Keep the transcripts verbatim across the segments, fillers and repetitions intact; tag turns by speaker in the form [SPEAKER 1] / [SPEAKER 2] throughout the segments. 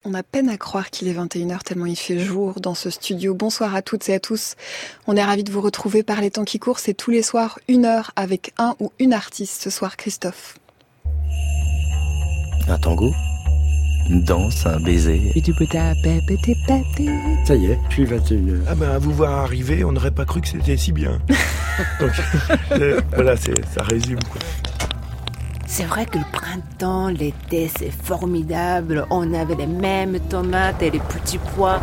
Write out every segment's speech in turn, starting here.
[SPEAKER 1] On a peine à croire qu'il est vingt et une heures tellement il fait jour dans ce studio. Bonsoir à toutes et à tous. On est ravis de vous retrouver par les temps qui courent. C'est tous les soirs une heure avec un ou une artiste. Ce soir, Christophe.
[SPEAKER 2] Un tango, une danse, un baiser.
[SPEAKER 3] Ça y est, je suis vingt et une heures.
[SPEAKER 4] Ah ben, à vous voir arriver, on n'aurait pas cru que c'était si bien. Donc, euh, voilà, c'est, ça résume, quoi.
[SPEAKER 5] C'est vrai que le printemps, l'été, c'est formidable. On avait les mêmes tomates et les petits pois.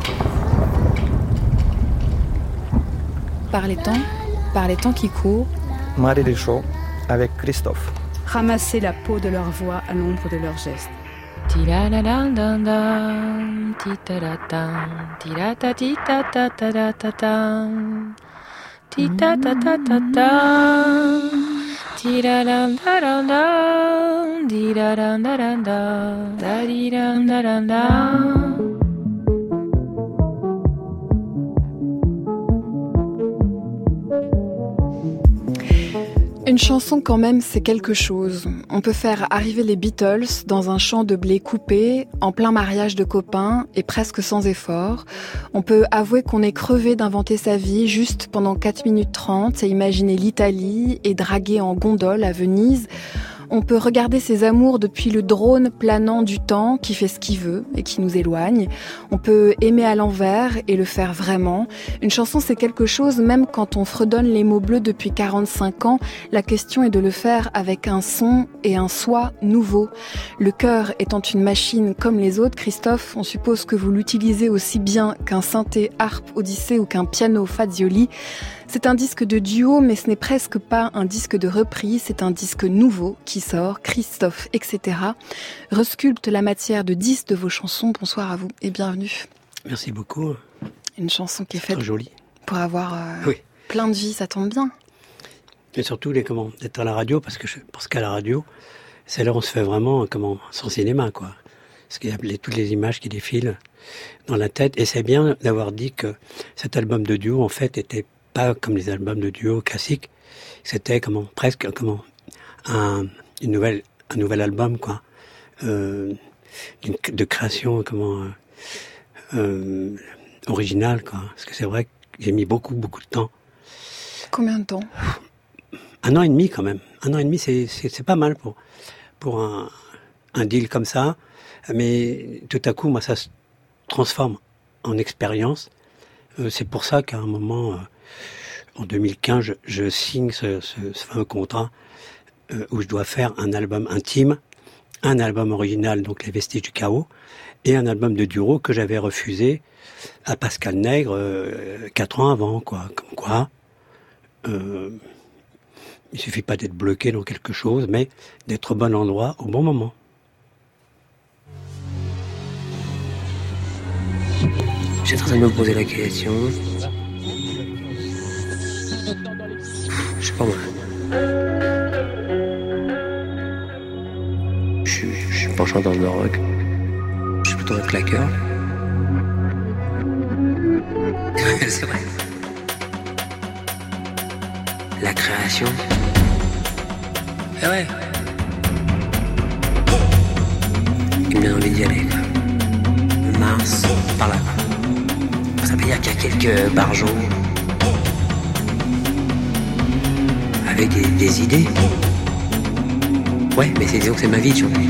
[SPEAKER 1] Par les temps, par les temps qui courent.
[SPEAKER 2] Marie Deschaux avec Christophe.
[SPEAKER 6] Ramasser la peau de leur voix à l'ombre de leurs gestes.
[SPEAKER 1] Une chanson quand même, c'est quelque chose. On peut faire arriver les Beatles dans un champ de blé coupé, en plein mariage de copains et presque sans effort. On peut avouer qu'on est crevé d'inventer sa vie juste pendant quatre minutes trente et imaginer l'Italie et draguer en gondole à Venise. On peut regarder ses amours depuis le drone planant du temps qui fait ce qu'il veut et qui nous éloigne. On peut aimer à l'envers et le faire vraiment. Une chanson, c'est quelque chose, même quand on fredonne les mots bleus depuis quarante-cinq ans. La question est de le faire avec un son et un soi nouveau. Le cœur étant une machine comme les autres, Christophe, on suppose que vous l'utilisez aussi bien qu'un synthé harpe Odyssée ou qu'un piano Fazioli. C'est un disque de duo, mais ce n'est presque pas un disque de reprise, c'est un disque nouveau qui sort, Christophe, et cetera. Resculpte la matière de dix de vos chansons. Bonsoir à vous et bienvenue.
[SPEAKER 3] Merci beaucoup.
[SPEAKER 1] Une chanson qui est faite
[SPEAKER 3] jolie
[SPEAKER 1] pour avoir euh,
[SPEAKER 3] oui.
[SPEAKER 1] plein de vie, ça tombe bien.
[SPEAKER 3] Et surtout les comment d'être à la radio, parce que je pense qu'à la radio, c'est là où on se fait vraiment comment son cinéma, quoi. Parce qu'il y a les, toutes les images qui défilent dans la tête, et c'est bien d'avoir dit que cet album de duo en fait était pas comme les albums de duo classiques, c'était comment presque comment un une nouvelle un nouvel album, quoi, euh, de création comment euh, euh, originale, quoi. Parce que c'est vrai que j'ai mis beaucoup beaucoup de temps.
[SPEAKER 1] Combien de temps?
[SPEAKER 3] Un an et demi quand même. Un an et demi, c'est c'est, c'est pas mal pour pour un un deal comme ça. Mais tout à coup, moi, ça se transforme en expérience. Euh, c'est pour ça qu'à un moment, euh, en deux mille quinze, je, je signe ce, ce, ce fameux contrat euh, où je dois faire un album intime, un album original, donc Les Vestiges du Chaos, et un album de duo que j'avais refusé à Pascal Nègre euh, quatre ans avant, quoi. Comme quoi, euh, il suffit pas d'être bloqué dans quelque chose, mais d'être au bon endroit au bon moment.
[SPEAKER 7] J'étais en train de me poser la question. Je sais pas moi. Je suis, je suis pas un chanteur de rock. Je suis plutôt un claqueur. C'est vrai. La création. Eh ouais. Il me donne envie d'y aller, quoi. Mars, par là. Ça veut dire qu'il y a quelques barjots avec des, des idées. Ouais, mais c'est disons que c'est ma vie, tu vois.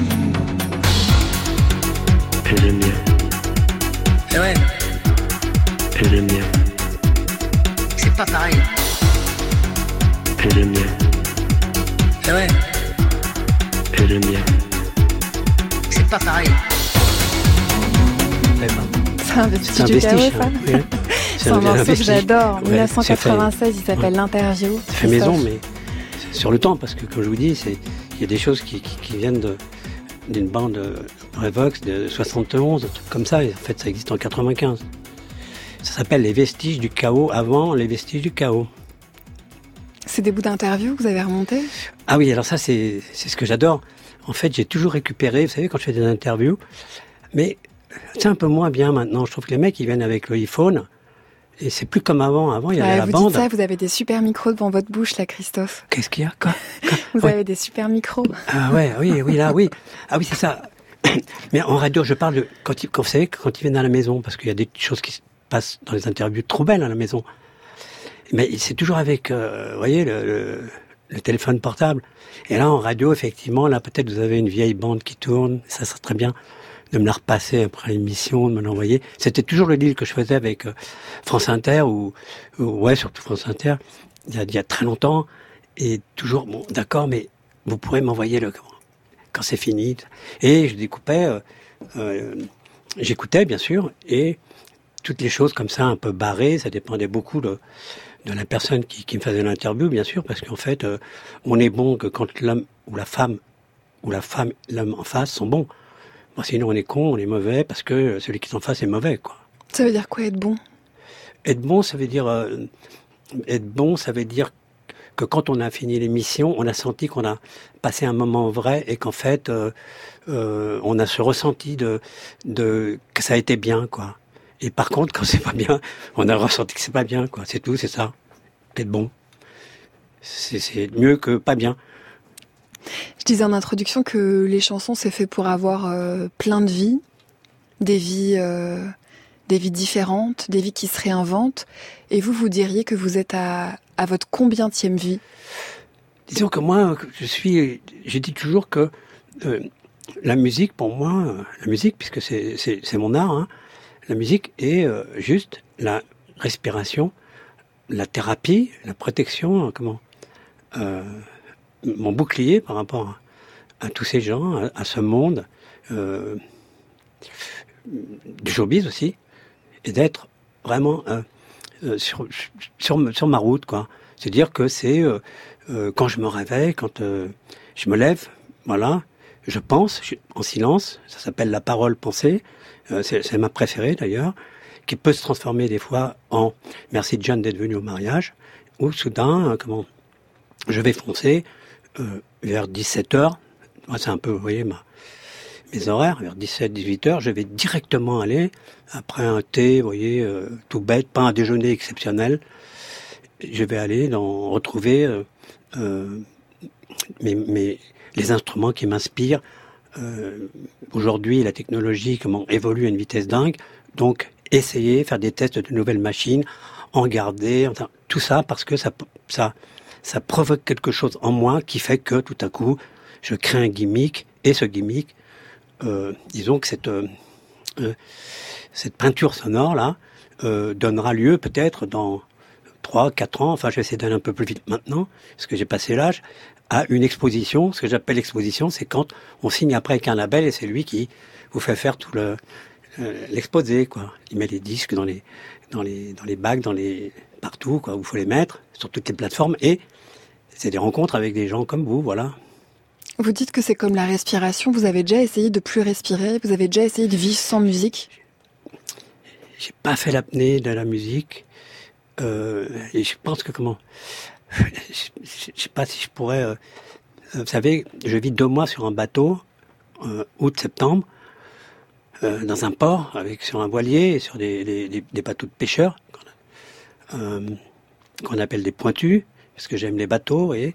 [SPEAKER 2] Elle aime bien.
[SPEAKER 7] Eh ouais.
[SPEAKER 2] Elle aime bien.
[SPEAKER 7] C'est pas pareil.
[SPEAKER 2] Elle aime bien.
[SPEAKER 7] Eh ouais.
[SPEAKER 2] Elle aime bien.
[SPEAKER 7] C'est pas pareil.
[SPEAKER 3] Eh ben.
[SPEAKER 1] C'est un vestige
[SPEAKER 3] C'est un
[SPEAKER 1] du
[SPEAKER 3] vestige,
[SPEAKER 1] chaos, ça.
[SPEAKER 3] hein. Oui.
[SPEAKER 1] C'est un morceau que j'adore.
[SPEAKER 3] Ouais,
[SPEAKER 1] dix-neuf cent quatre-vingt-seize,
[SPEAKER 3] fait,
[SPEAKER 1] il s'appelle
[SPEAKER 3] ouais.
[SPEAKER 1] L'Interview.
[SPEAKER 3] Ça fait maison, mais c'est sur le temps, parce que comme je vous dis, c'est il y a des choses qui, qui, qui viennent de, d'une bande Revox de soixante et onze, un truc comme ça, et en fait ça existe en quatre-vingt-quinze. Ça s'appelle Les Vestiges du Chaos, avant Les Vestiges du Chaos.
[SPEAKER 1] C'est des bouts d'interview que vous avez remontés?
[SPEAKER 3] Ah oui, alors ça c'est, c'est ce que j'adore. En fait, j'ai toujours récupéré, vous savez, quand je fais des interviews, mais c'est un peu moins bien maintenant. Je trouve que les mecs, ils viennent avec le iPhone, et c'est plus comme avant. Avant, il y avait
[SPEAKER 1] ouais,
[SPEAKER 3] la
[SPEAKER 1] vous
[SPEAKER 3] bande.
[SPEAKER 1] Dites ça, vous avez des super micros devant votre bouche, là, Christophe.
[SPEAKER 3] Qu'est-ce qu'il y a, quoi, quoi
[SPEAKER 1] Vous
[SPEAKER 3] ouais.
[SPEAKER 1] avez des super micros.
[SPEAKER 3] Ah ouais, oui, oui, là, oui. Ah oui, c'est ça. Mais en radio, je parle de quand ils, quand, vous savez, quand ils viennent à la maison, parce qu'il y a des choses qui se passent dans les interviews trop belles à la maison. Mais c'est toujours avec, euh, vous voyez, le, le, le téléphone portable. Et là, en radio, effectivement, là, peut-être vous avez une vieille bande qui tourne. Ça serait très bien de me la repasser après l'émission, de me l'envoyer. C'était toujours le deal que je faisais avec euh, France Inter, ou, ou ouais, surtout France Inter, il y a, il y a très longtemps. Et toujours, bon, d'accord, mais vous pourrez m'envoyer le quand c'est fini. Et je découpais, euh, euh, j'écoutais bien sûr, et toutes les choses comme ça, un peu barrées, ça dépendait beaucoup de, de la personne qui, qui me faisait l'interview, bien sûr, parce qu'en fait, euh, on est bon que quand l'homme ou la femme, ou la femme, l'homme en face sont bons. Bon, sinon on est con, on est mauvais, parce que celui qui est en face est mauvais, quoi.
[SPEAKER 1] Ça veut dire quoi, être bon ?
[SPEAKER 3] Être bon, ça veut dire... Euh, être bon, ça veut dire que quand on a fini l'émission, on a senti qu'on a passé un moment vrai et qu'en fait, euh, euh, on a ce ressenti de, de que ça a été bien, quoi. Et par contre, quand c'est pas bien, on a ressenti que c'est pas bien, quoi. C'est tout, c'est ça. Être bon, c'est, c'est mieux que pas bien.
[SPEAKER 1] Je disais en introduction que les chansons, c'est fait pour avoir euh, plein de vies, des vies, euh, des vies différentes, des vies qui se réinventent. Et vous, vous diriez que vous êtes à, à votre combientième vie ?
[SPEAKER 3] Disons que moi, je suis, j'ai dit toujours que euh, la musique, pour moi, euh, la musique, puisque c'est, c'est, c'est mon art, hein, la musique est euh, juste la respiration, la thérapie, la protection, comment, euh, mon bouclier par rapport à, à tous ces gens, à, à ce monde, euh, du showbiz aussi, et d'être vraiment euh, euh, sur, sur, sur ma route, quoi. C'est-à-dire que c'est euh, euh, quand je me réveille, quand euh, je me lève, voilà, je pense je, en silence, ça s'appelle la parole pensée, euh, c'est, c'est ma préférée d'ailleurs, qui peut se transformer des fois en « merci John d'être venu au mariage », ou soudain, euh, comment, je vais foncer euh, vers dix-sept heures, moi c'est un peu, vous voyez, ma, mes horaires, vers dix-sept dix-huit heures, je vais directement aller, après un thé, vous voyez, euh, tout bête, pas un déjeuner exceptionnel, je vais aller dans, retrouver euh, euh, mes, mes, les instruments qui m'inspirent. Euh, aujourd'hui, la technologie comment évolue à une vitesse dingue, donc essayer, faire des tests de nouvelles machines, en garder, enfin, tout ça parce que ça, ça, ça provoque quelque chose en moi qui fait que tout à coup, je crée un gimmick, et ce gimmick, euh, disons que cette, euh, euh, cette peinture sonore-là euh, donnera lieu peut-être dans trois, quatre ans, enfin je vais essayer d'aller un peu plus vite maintenant, parce que j'ai passé l'âge, à une exposition. Ce que j'appelle exposition, c'est quand on signe après avec un label et c'est lui qui vous fait faire tout le euh, l'exposé, quoi. Il met les disques dans les dans les dans les bacs, dans les partout, quoi, où il faut les mettre sur toutes les plateformes, et c'est des rencontres avec des gens comme vous, voilà.
[SPEAKER 1] Vous dites que c'est comme la respiration. Vous avez déjà essayé de plus respirer ? Vous avez déjà essayé de vivre sans musique ?
[SPEAKER 3] J'ai pas fait l'apnée de la musique. Euh, et je pense que comment, je, je, je sais pas si je pourrais. Euh, vous savez, je vis deux mois sur un bateau, euh, août-septembre, euh, dans un port avec sur un voilier et sur des, des, des, des bateaux de pêcheurs euh, qu'on appelle des pointus, parce que j'aime les bateaux. Et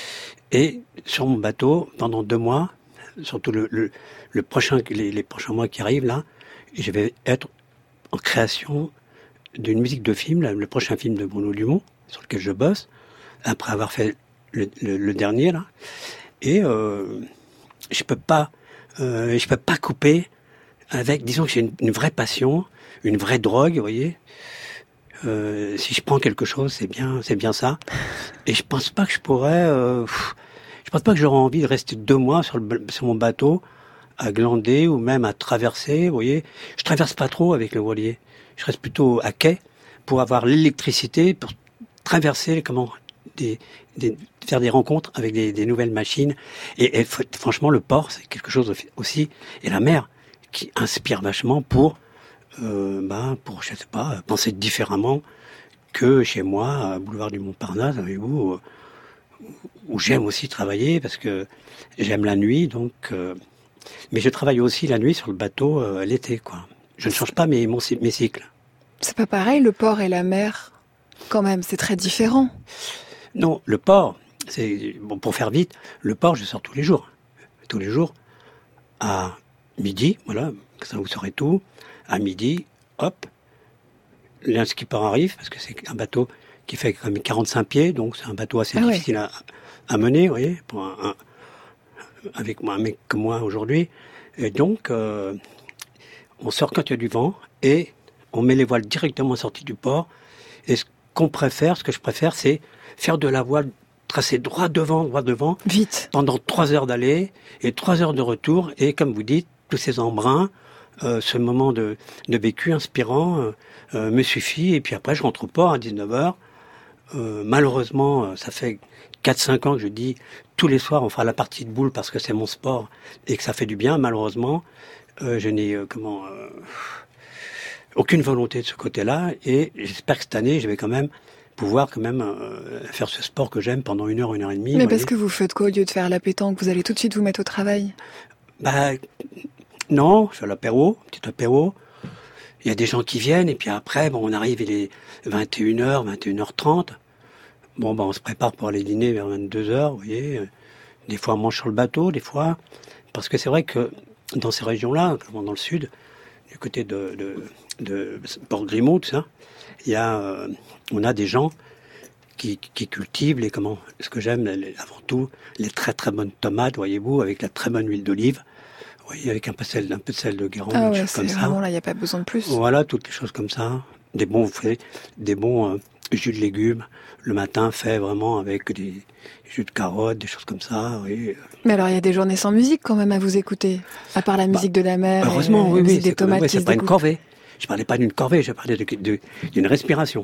[SPEAKER 3] et sur mon bateau pendant deux mois, surtout le, le, le prochain, les, les prochains mois qui arrivent là, je vais être en création d'une musique de film, le prochain film de Bruno Dumont, sur lequel je bosse, après avoir fait le, le, le dernier, là. Et euh, je peux pas, euh, je peux pas couper avec, disons que j'ai une, une vraie passion, une vraie drogue, vous voyez. Euh, si je prends quelque chose, c'est bien, c'est bien ça. Et je pense pas que je pourrais, euh, je pense pas que j'aurais envie de rester deux mois sur, le, sur mon bateau à glander ou même à traverser, vous voyez. Je traverse pas trop avec le voilier. Je reste plutôt à quai pour avoir l'électricité, pour traverser, comment, des, des, faire des rencontres avec des, des nouvelles machines. Et, et franchement, le port, c'est quelque chose aussi, et la mer, qui inspire vachement pour, euh, bah, pour, je sais pas, penser différemment que chez moi, à Boulevard du Montparnasse, avec vous, où, où j'aime aussi travailler, parce que j'aime la nuit, donc, euh, mais je travaille aussi la nuit sur le bateau euh, l'été, quoi. Je ne change pas mes, mon, mes cycles.
[SPEAKER 1] C'est pas pareil, le port et la mer, quand même, c'est très différent.
[SPEAKER 3] Non, le port, c'est bon, pour faire vite, le port, je sors tous les jours. Tous les jours, à midi, voilà, ça vous saurez tout. À midi, hop, un skipper arrive, parce que c'est un bateau qui fait quand même quarante-cinq pieds, donc c'est un bateau assez
[SPEAKER 1] ah
[SPEAKER 3] difficile ouais. à, à mener, vous voyez, pour un, un, avec moi, un mec comme moi aujourd'hui. Et donc, euh, on sort quand il y a du vent, et on met les voiles directement sorties du port. Et ce qu'on préfère, ce que je préfère, c'est faire de la voile tracer droit devant, droit devant,
[SPEAKER 1] vite,
[SPEAKER 3] pendant trois heures d'aller et trois heures de retour. Et comme vous dites, tous ces embruns, euh, ce moment de, de vécu inspirant euh, euh, me suffit. Et puis après, je rentre au port à dix-neuf heures. Euh, malheureusement, ça fait quatre cinq ans que je dis tous les soirs on fera la partie de boule parce que c'est mon sport et que ça fait du bien. Malheureusement, euh, je n'ai euh, comment euh, aucune volonté de ce côté-là. Et j'espère que cette année, je vais quand même pouvoir quand même euh, faire ce sport que j'aime pendant une heure, une heure et demie.
[SPEAKER 1] Mais parce que vous faites quoi au lieu de faire la pétanque? Vous allez tout de suite vous mettre au travail?
[SPEAKER 3] Bah non, je fais l'apéro, petit apéro. Il y a des gens qui viennent et puis après, bon, on arrive, il est vingt et une heures, vingt et une heures trente. Bon, bah, on se prépare pour aller dîner vers vingt-deux heures, vous voyez. Des fois, on mange sur le bateau, des fois. Parce que c'est vrai que dans ces régions-là, comme dans le sud, du côté de, de, de Port-Grimaud, tout ça, il y a, euh, on a des gens qui, qui cultivent les, comment, ce que j'aime, les, avant tout, les très très bonnes tomates, voyez-vous, avec la très bonne huile d'olive. Vous voyez, avec un peu de sel, un peu de sel de Guérande,
[SPEAKER 1] ah
[SPEAKER 3] des
[SPEAKER 1] ouais,
[SPEAKER 3] choses comme ça.
[SPEAKER 1] Vraiment, là, il n'y a pas besoin de plus.
[SPEAKER 3] Voilà, toutes les choses comme ça. Des bons, vous faites, des bons euh, jus de légumes. Le matin, fait vraiment avec des jus de carottes, des choses comme ça. Oui.
[SPEAKER 1] Mais alors, il y a des journées sans musique quand même à vous écouter, à part la musique bah, de la mer.
[SPEAKER 3] Heureusement,
[SPEAKER 1] et
[SPEAKER 3] oui, oui.
[SPEAKER 1] Des
[SPEAKER 3] C'est,
[SPEAKER 1] tomates
[SPEAKER 3] ouais,
[SPEAKER 1] qui
[SPEAKER 3] c'est
[SPEAKER 1] se
[SPEAKER 3] pas
[SPEAKER 1] découpent.
[SPEAKER 3] une corvée. Je parlais pas d'une corvée, je parlais de, de, d'une respiration.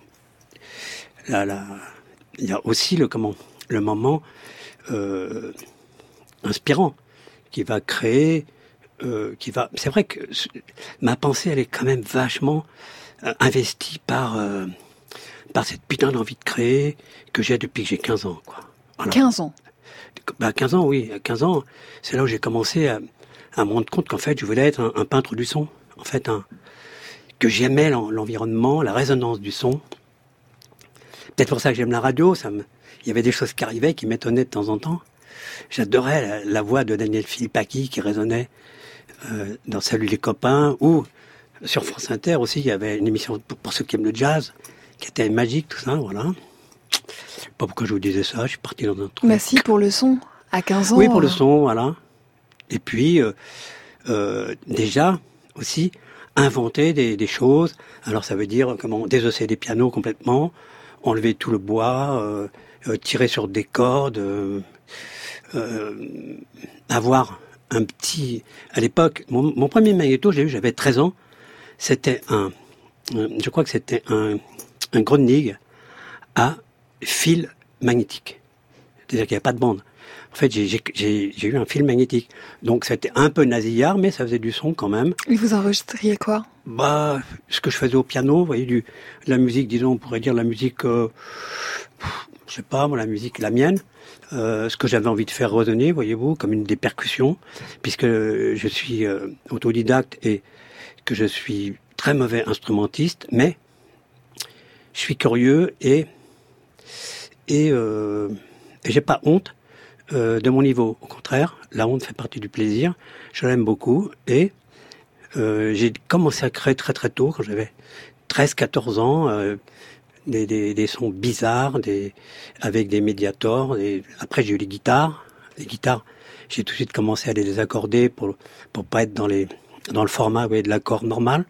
[SPEAKER 3] Là, là, il y a aussi le comment, le moment euh, inspirant qui va créer, euh, qui va. C'est vrai que ma pensée, elle est quand même vachement euh, investie par euh, par cette putain d'envie de créer que j'ai depuis que j'ai quinze ans, quoi. Voilà.
[SPEAKER 1] quinze ans.
[SPEAKER 3] Bah quinze ans, oui, à quinze ans, c'est là où j'ai commencé à, à me rendre compte qu'en fait, je voulais être un, un peintre du son. En fait, un que j'aimais l'environnement, la résonance du son. Peut-être pour ça que j'aime la radio. Ça me... Il y avait des choses qui arrivaient qui m'étonnaient de temps en temps. J'adorais la, la voix de Daniel Philippaki qui résonnait euh, dans Salut les copains. Ou sur France Inter aussi, il y avait une émission pour, pour ceux qui aiment le jazz, qui était magique, tout ça, voilà. Je sais pas pourquoi je vous disais ça, je suis parti dans un truc.
[SPEAKER 1] Bah si, pour le son, à quinze ans.
[SPEAKER 3] Oui, pour le son, voilà. Et puis, euh, euh, déjà, aussi... inventer des, des choses. Alors ça veut dire comment désosser des pianos complètement, enlever tout le bois, euh, euh, tirer sur des cordes, euh, euh, avoir un petit... À l'époque, mon, mon premier magnéto, j'ai eu, j'avais treize ans, c'était un... un je crois que c'était un, un Grundig à fil magnétique. C'est-à-dire qu'il n'y avait pas de bande. En fait, j'ai, j'ai, j'ai, j'ai eu un fil magnétique. Donc, c'était un peu nasillard, mais ça faisait du son quand même.
[SPEAKER 1] Et vous enregistriez quoi?
[SPEAKER 3] Bah, ce que je faisais au piano, vous voyez, du, la musique, disons, on pourrait dire la musique, euh, je sais pas, moi, la musique, la mienne. Euh, ce que j'avais envie de faire résonner, voyez-vous, comme une des percussions, puisque je suis euh, autodidacte et que je suis très mauvais instrumentiste, mais je suis curieux et, et, euh, et j'ai pas honte Euh, de mon niveau. Au contraire, la honte fait partie du plaisir. Je l'aime beaucoup et euh, j'ai commencé à créer très très tôt, quand j'avais treize quatorze ans, euh, des, des, des sons bizarres, des, avec des médiators. Et après, j'ai eu les guitares. Les guitares, j'ai tout de suite commencé à les accorder pour pour pas être dans les dans le format ouais, de l'accord normal.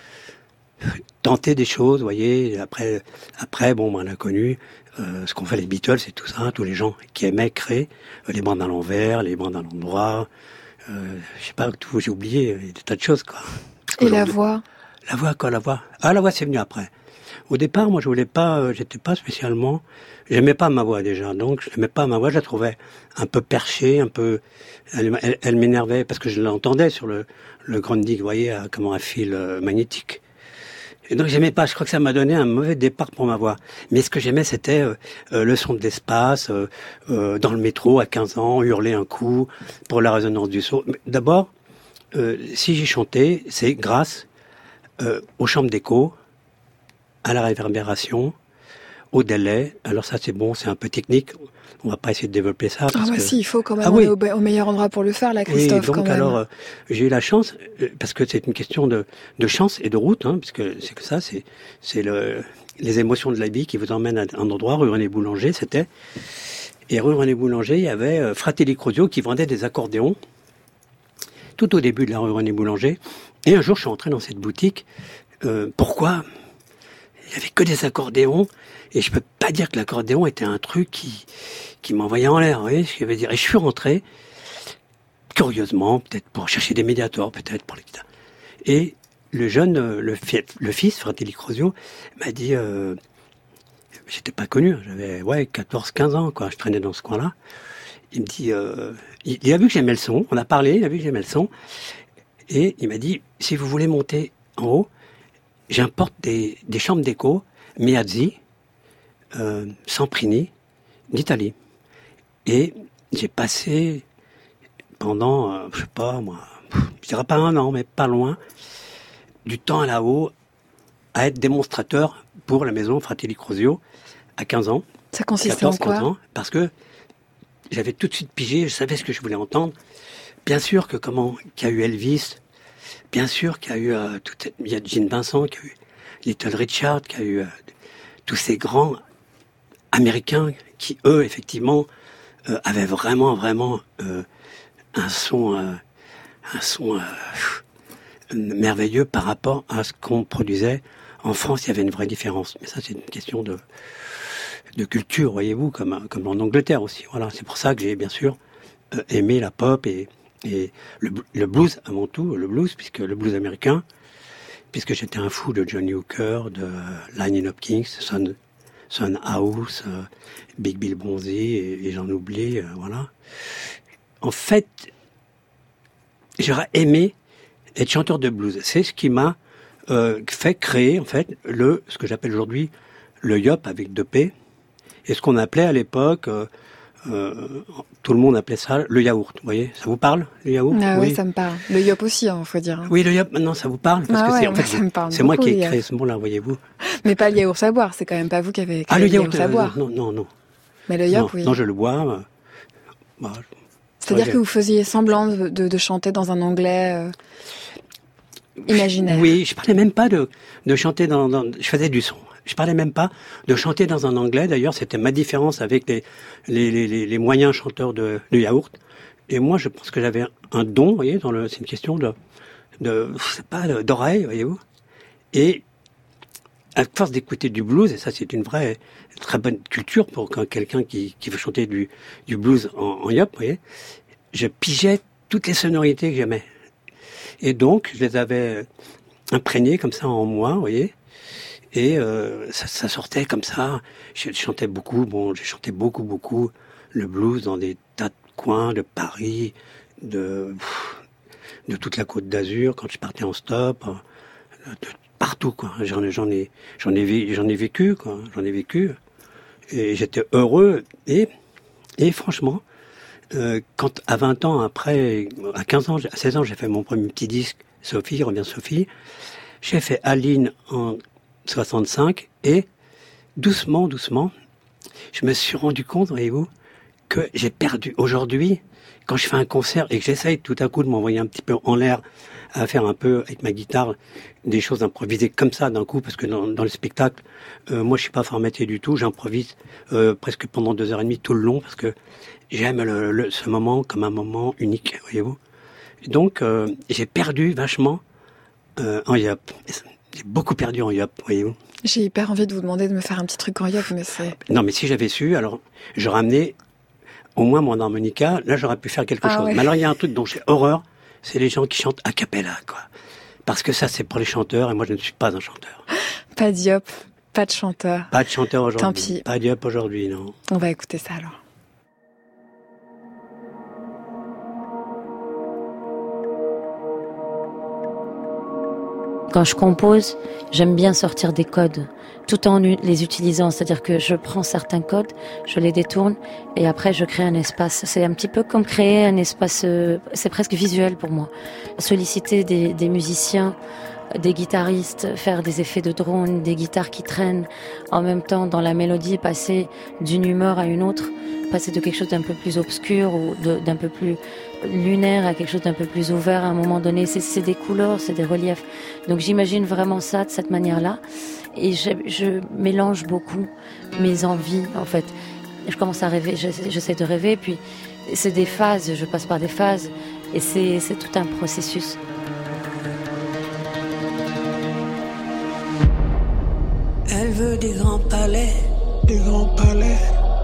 [SPEAKER 3] Tenter des choses, vous voyez. Après, après, bon, on a connu euh, ce qu'ont fait les Beatles et tout ça, tous les gens qui aimaient créer euh, les bandes à l'envers, les bandes à l'endroit. Euh, je sais pas, tout, j'ai oublié des tas de choses, quoi.
[SPEAKER 1] Et la voix?
[SPEAKER 3] La voix, quoi, la voix. Ah, la voix, c'est venu après. Au départ, moi, je voulais pas, euh, j'étais pas spécialement, j'aimais pas ma voix déjà, donc je n'aimais pas ma voix, je la trouvais un peu perchée, un peu, elle, elle, elle m'énervait parce que je l'entendais sur le le Grundig, vous voyez, à, comment un fil euh, magnétique. Et donc j'aimais pas, je crois que ça m'a donné un mauvais départ pour ma voix. Mais ce que j'aimais, c'était euh, euh, le son de l'espace, euh, euh, dans le métro à quinze ans, hurler un coup pour la résonance du son. Mais d'abord, euh, si j'ai chanté, c'est grâce euh, aux chambres d'écho, à la réverbération, au délai. Alors ça c'est bon, c'est un peu technique. on va pas essayer de développer ça.
[SPEAKER 1] Ah
[SPEAKER 3] parce
[SPEAKER 1] bah
[SPEAKER 3] que...
[SPEAKER 1] si, il faut quand même
[SPEAKER 3] ah,
[SPEAKER 1] on
[SPEAKER 3] oui.
[SPEAKER 1] est au, au meilleur endroit pour le faire, là, Christophe.
[SPEAKER 3] Oui, donc
[SPEAKER 1] quand même.
[SPEAKER 3] alors, euh, j'ai eu la chance, euh, parce que c'est une question de, de chance et de route, hein, puisque c'est que ça, c'est, c'est le, les émotions de la vie qui vous emmènent à un endroit, rue René Boulanger, c'était. Et rue René Boulanger, il y avait euh, Fratelli Crosio qui vendait des accordéons, tout au début de la rue René Boulanger. Et un jour, je suis entré dans cette boutique. Euh, pourquoi ? Il n'y avait que des accordéons. Et je peux pas dire que l'accordéon était un truc qui, qui m'envoyait en l'air. Vous voyez ce que je veux dire ? Et je suis rentré, curieusement, peut-être pour chercher des médiators, peut-être pour les guitares. Et le jeune, le, fi- le fils, Fratelli Crosio, m'a dit, euh, j'étais pas connu, j'avais, ouais, quatorze, quinze ans, quoi. Je traînais dans ce coin-là. Il me dit, euh, il, il a vu que j'aimais le son. On a parlé, il a vu que j'aimais le son. Et il m'a dit, si vous voulez monter en haut, j'importe des, des chambres d'écho, Meazzi, euh, Samprini, d'Italie. Et j'ai passé pendant, euh, je sais pas moi, je dirais pas un an, mais pas loin, du temps là-haut à être démonstrateur pour la maison Fratelli Crosio à quinze ans.
[SPEAKER 1] Ça consistait en quoi ?
[SPEAKER 3] quatorze, quinze ans, parce que j'avais tout de suite pigé, je savais ce que je voulais entendre. Bien sûr que comment, qu'il y a eu Elvis, bien sûr qu'il y a eu, euh, tout, il y a Gene Vincent, qu'il y a eu Little Richard, qu'il y a eu euh, tous ces grands américains qui, eux, effectivement, euh, avaient vraiment, vraiment euh, un son, euh, un son euh, merveilleux par rapport à ce qu'on produisait. En France, il y avait une vraie différence. Mais ça, c'est une question de, de culture, voyez-vous, comme, comme en Angleterre aussi. Voilà, c'est pour ça que j'ai, bien sûr, euh, aimé la pop et Et le, le blues, avant tout, le blues, puisque le blues américain, puisque j'étais un fou de Johnny Hooker, de Lightning Hopkins, Son, Son House, euh, Big Bill Bronzy, et, et j'en oublie, euh, voilà. En fait, j'aurais aimé être chanteur de blues. C'est ce qui m'a euh, fait créer, en fait, le, ce que j'appelle aujourd'hui le yop avec deux P, et ce qu'on appelait à l'époque... Euh, Euh, tout le monde appelait ça le yaourt, vous voyez, ça vous parle, le yaourt?
[SPEAKER 1] Ah
[SPEAKER 3] oui,
[SPEAKER 1] ouais, ça me parle. Le yop aussi, hein, faut dire.
[SPEAKER 3] Oui, le yop, maintenant ça vous parle? Parce
[SPEAKER 1] ah
[SPEAKER 3] que
[SPEAKER 1] ouais,
[SPEAKER 3] c'est, en fait,
[SPEAKER 1] ça me parle
[SPEAKER 3] c'est moi qui ai
[SPEAKER 1] beaucoup,
[SPEAKER 3] créé ce mot-là, voyez-vous.
[SPEAKER 1] Mais pas le yaourt à boire, c'est quand même pas vous qui avez créé
[SPEAKER 3] Ah, le
[SPEAKER 1] le
[SPEAKER 3] yaourt,
[SPEAKER 1] yaourt à
[SPEAKER 3] euh,
[SPEAKER 1] boire.
[SPEAKER 3] non, non, non.
[SPEAKER 1] Mais le yop,
[SPEAKER 3] non,
[SPEAKER 1] oui.
[SPEAKER 3] non, je le bois. Euh, bah,
[SPEAKER 1] C'est-à-dire
[SPEAKER 3] ouais,
[SPEAKER 1] que vous faisiez semblant de, de, de chanter dans un anglais euh, imaginaire.
[SPEAKER 3] Oui, je parlais même pas de, de chanter dans, dans... Je faisais du son. Je parlais même pas de chanter dans un anglais. D'ailleurs, c'était ma différence avec les, les, les, les moyens chanteurs de, de yaourt. Et moi, je pense que j'avais un don, vous voyez, dans le, c'est une question de, de, je sais pas, d'oreille, voyez-vous. Et à force d'écouter du blues, et ça, c'est une vraie, très bonne culture pour quelqu'un qui, qui veut chanter du, du blues en, en yop, vous voyez. Je pigeais toutes les sonorités que j'aimais. Et donc, je les avais imprégnées comme ça en moi, vous voyez. Et euh, ça, ça sortait comme ça. Je chantais beaucoup, bon, j'ai chanté beaucoup, beaucoup le blues dans des tas de coins de Paris, de, de toute la Côte d'Azur, quand je partais en stop, de partout, quoi. J'en ai, j'en ai, j'en ai, j'en ai vécu, quoi. J'en ai vécu. Et j'étais heureux. Et, et franchement, euh, quand, à vingt ans après, à quinze ans, à seize ans, j'ai fait mon premier petit disque, Sophie, Reviens Sophie. J'ai fait Aline en soixante-cinq, et doucement, doucement, je me suis rendu compte, voyez-vous, que j'ai perdu. Aujourd'hui, quand je fais un concert et que j'essaye tout à coup de m'envoyer un petit peu en l'air, à faire un peu avec ma guitare des choses improvisées comme ça d'un coup, parce que dans, dans le spectacle, euh, moi je suis pas formaté du tout, j'improvise euh, presque pendant deux heures et demie tout le long, parce que j'aime le, le, ce moment comme un moment unique, voyez-vous. Et donc euh, j'ai perdu vachement euh, en yop. J'ai beaucoup perdu en yop, voyez-vous.
[SPEAKER 1] J'ai hyper envie de vous demander de me faire un petit truc en yop, mais c'est...
[SPEAKER 3] Non, mais si j'avais su, alors j'aurais amené au moins mon harmonica, là j'aurais pu faire quelque
[SPEAKER 1] ah,
[SPEAKER 3] chose.
[SPEAKER 1] Ouais.
[SPEAKER 3] Mais alors il y a un truc dont j'ai horreur, c'est les gens qui chantent a cappella, quoi. Parce que ça c'est pour les chanteurs, et moi je ne suis pas un chanteur.
[SPEAKER 1] Pas de yop, pas de chanteur.
[SPEAKER 3] Pas de chanteur aujourd'hui.
[SPEAKER 1] Tant pis.
[SPEAKER 3] Pas de yop aujourd'hui, non.
[SPEAKER 1] On va écouter ça alors.
[SPEAKER 8] Quand je compose, j'aime bien sortir des codes, tout en les utilisant. C'est-à-dire que je prends certains codes, je les détourne, et après je crée un espace. C'est un petit peu comme créer un espace, euh, c'est presque visuel pour moi. Solliciter des, des musiciens des guitaristes faire des effets de drone, des guitares qui traînent en même temps dans la mélodie, passer d'une humeur à une autre, passer de quelque chose d'un peu plus obscur ou de, d'un peu plus lunaire à quelque chose d'un peu plus ouvert à un moment donné. C'est, c'est des couleurs, c'est des reliefs. Donc j'imagine vraiment ça de cette manière-là. Et je, je mélange beaucoup mes envies, en fait. Je commence à rêver, j'essaie, j'essaie de rêver, puis c'est des phases, je passe par des phases, et c'est, c'est tout un processus.
[SPEAKER 9] Elle veut des grands palais, des grands palais.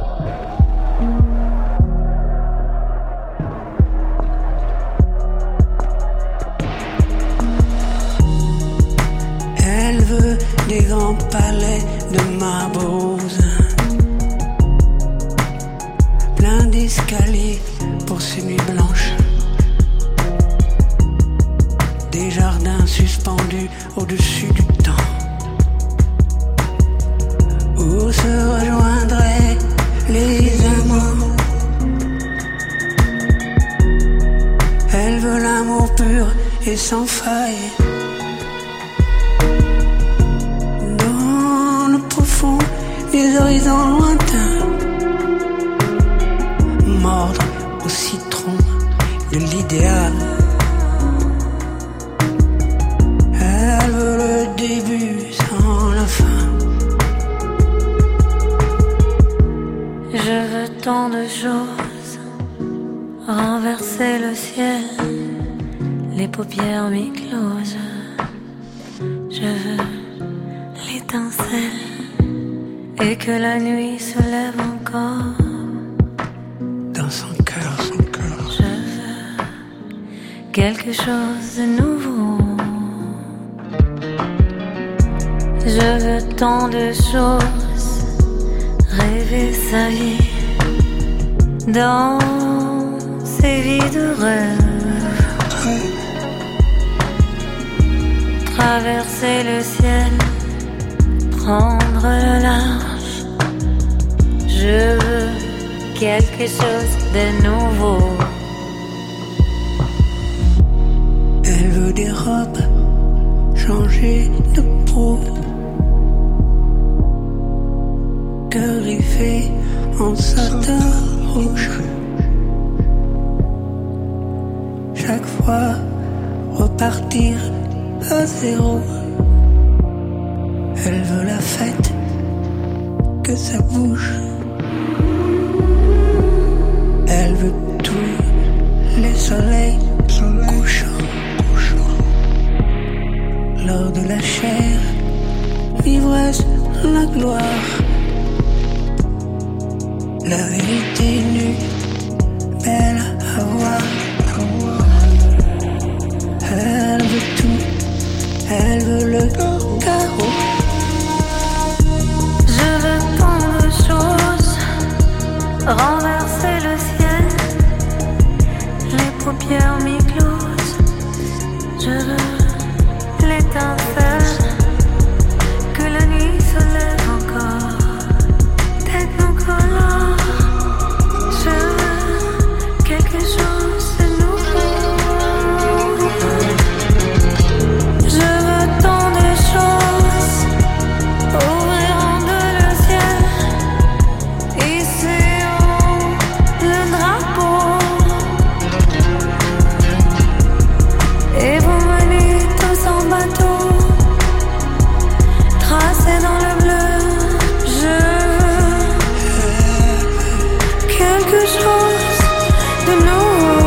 [SPEAKER 9] Elle veut des grands palais de marbre rose, plein d'escaliers pour ces nuits blanches, des jardins suspendus au-dessus du temps, où se rejoindraient les amants. Elle veut l'amour pur et sans faille, dans le profond des horizons lointains, mordre au citron de l'idéal. Elle veut le début sans la fin.
[SPEAKER 10] Je veux tant de choses, renverser le ciel, les paupières mi-closes. Je veux l'étincelle et que la nuit se lève encore
[SPEAKER 9] dans son cœur, son cœur.
[SPEAKER 10] Je veux quelque chose de nouveau. Je veux tant de choses, rêver sa vie dans ces vies de rêve, traverser le ciel, prendre le large. Je veux quelque chose de nouveau.
[SPEAKER 9] Elle veut des robes, changer de peau, cœur griffé en satin rouge. Chaque fois repartir à zéro. Elle veut la fête, que ça bouge. Elle veut tous les soleils couchants, couchants. Lors de la chair, l'ivresse, la gloire. La vérité nue, belle à voir. Elle veut tout, elle veut le chaos.
[SPEAKER 10] Je veux tant de choses, renverser le ciel, les paupières mi-closes. Je veux l'étincelle, que la nuit se lève encore, technocolore. Je veux quelque chose de nouveau. Je veux tant de choses, ouvrir en deux le ciel, hisser le drapeau, et vous mener tous en bateau, tracé dans le bleu. Je veux quelque chose de nouveau.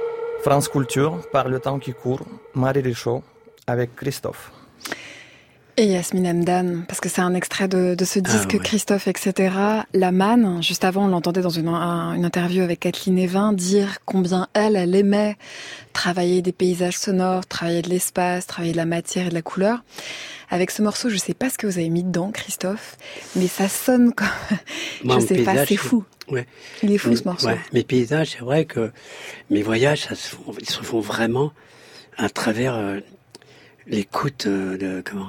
[SPEAKER 2] France Culture, par le temps qui court, Marie Richaud avec Christophe.
[SPEAKER 1] Et Yasmine Hamdan, parce que c'est un extrait de, de ce disque,
[SPEAKER 3] ah, ouais.
[SPEAKER 1] Christophe, et cetera. La manne, juste avant, on l'entendait dans une, un, une interview avec Kathleen Evin dire combien elle, elle aimait travailler des paysages sonores, travailler de l'espace, travailler de la matière et de la couleur. Avec ce morceau, je sais pas ce que vous avez mis dedans, Christophe, mais ça sonne comme...
[SPEAKER 3] Moi,
[SPEAKER 1] je sais
[SPEAKER 3] paysage,
[SPEAKER 1] pas, c'est fou.
[SPEAKER 3] Ouais.
[SPEAKER 1] Il est fou,
[SPEAKER 3] mes,
[SPEAKER 1] ce morceau.
[SPEAKER 3] Ouais. Mes paysages, c'est vrai que mes voyages, ça se font, ils se font vraiment à travers euh, l'écoute euh, de... comment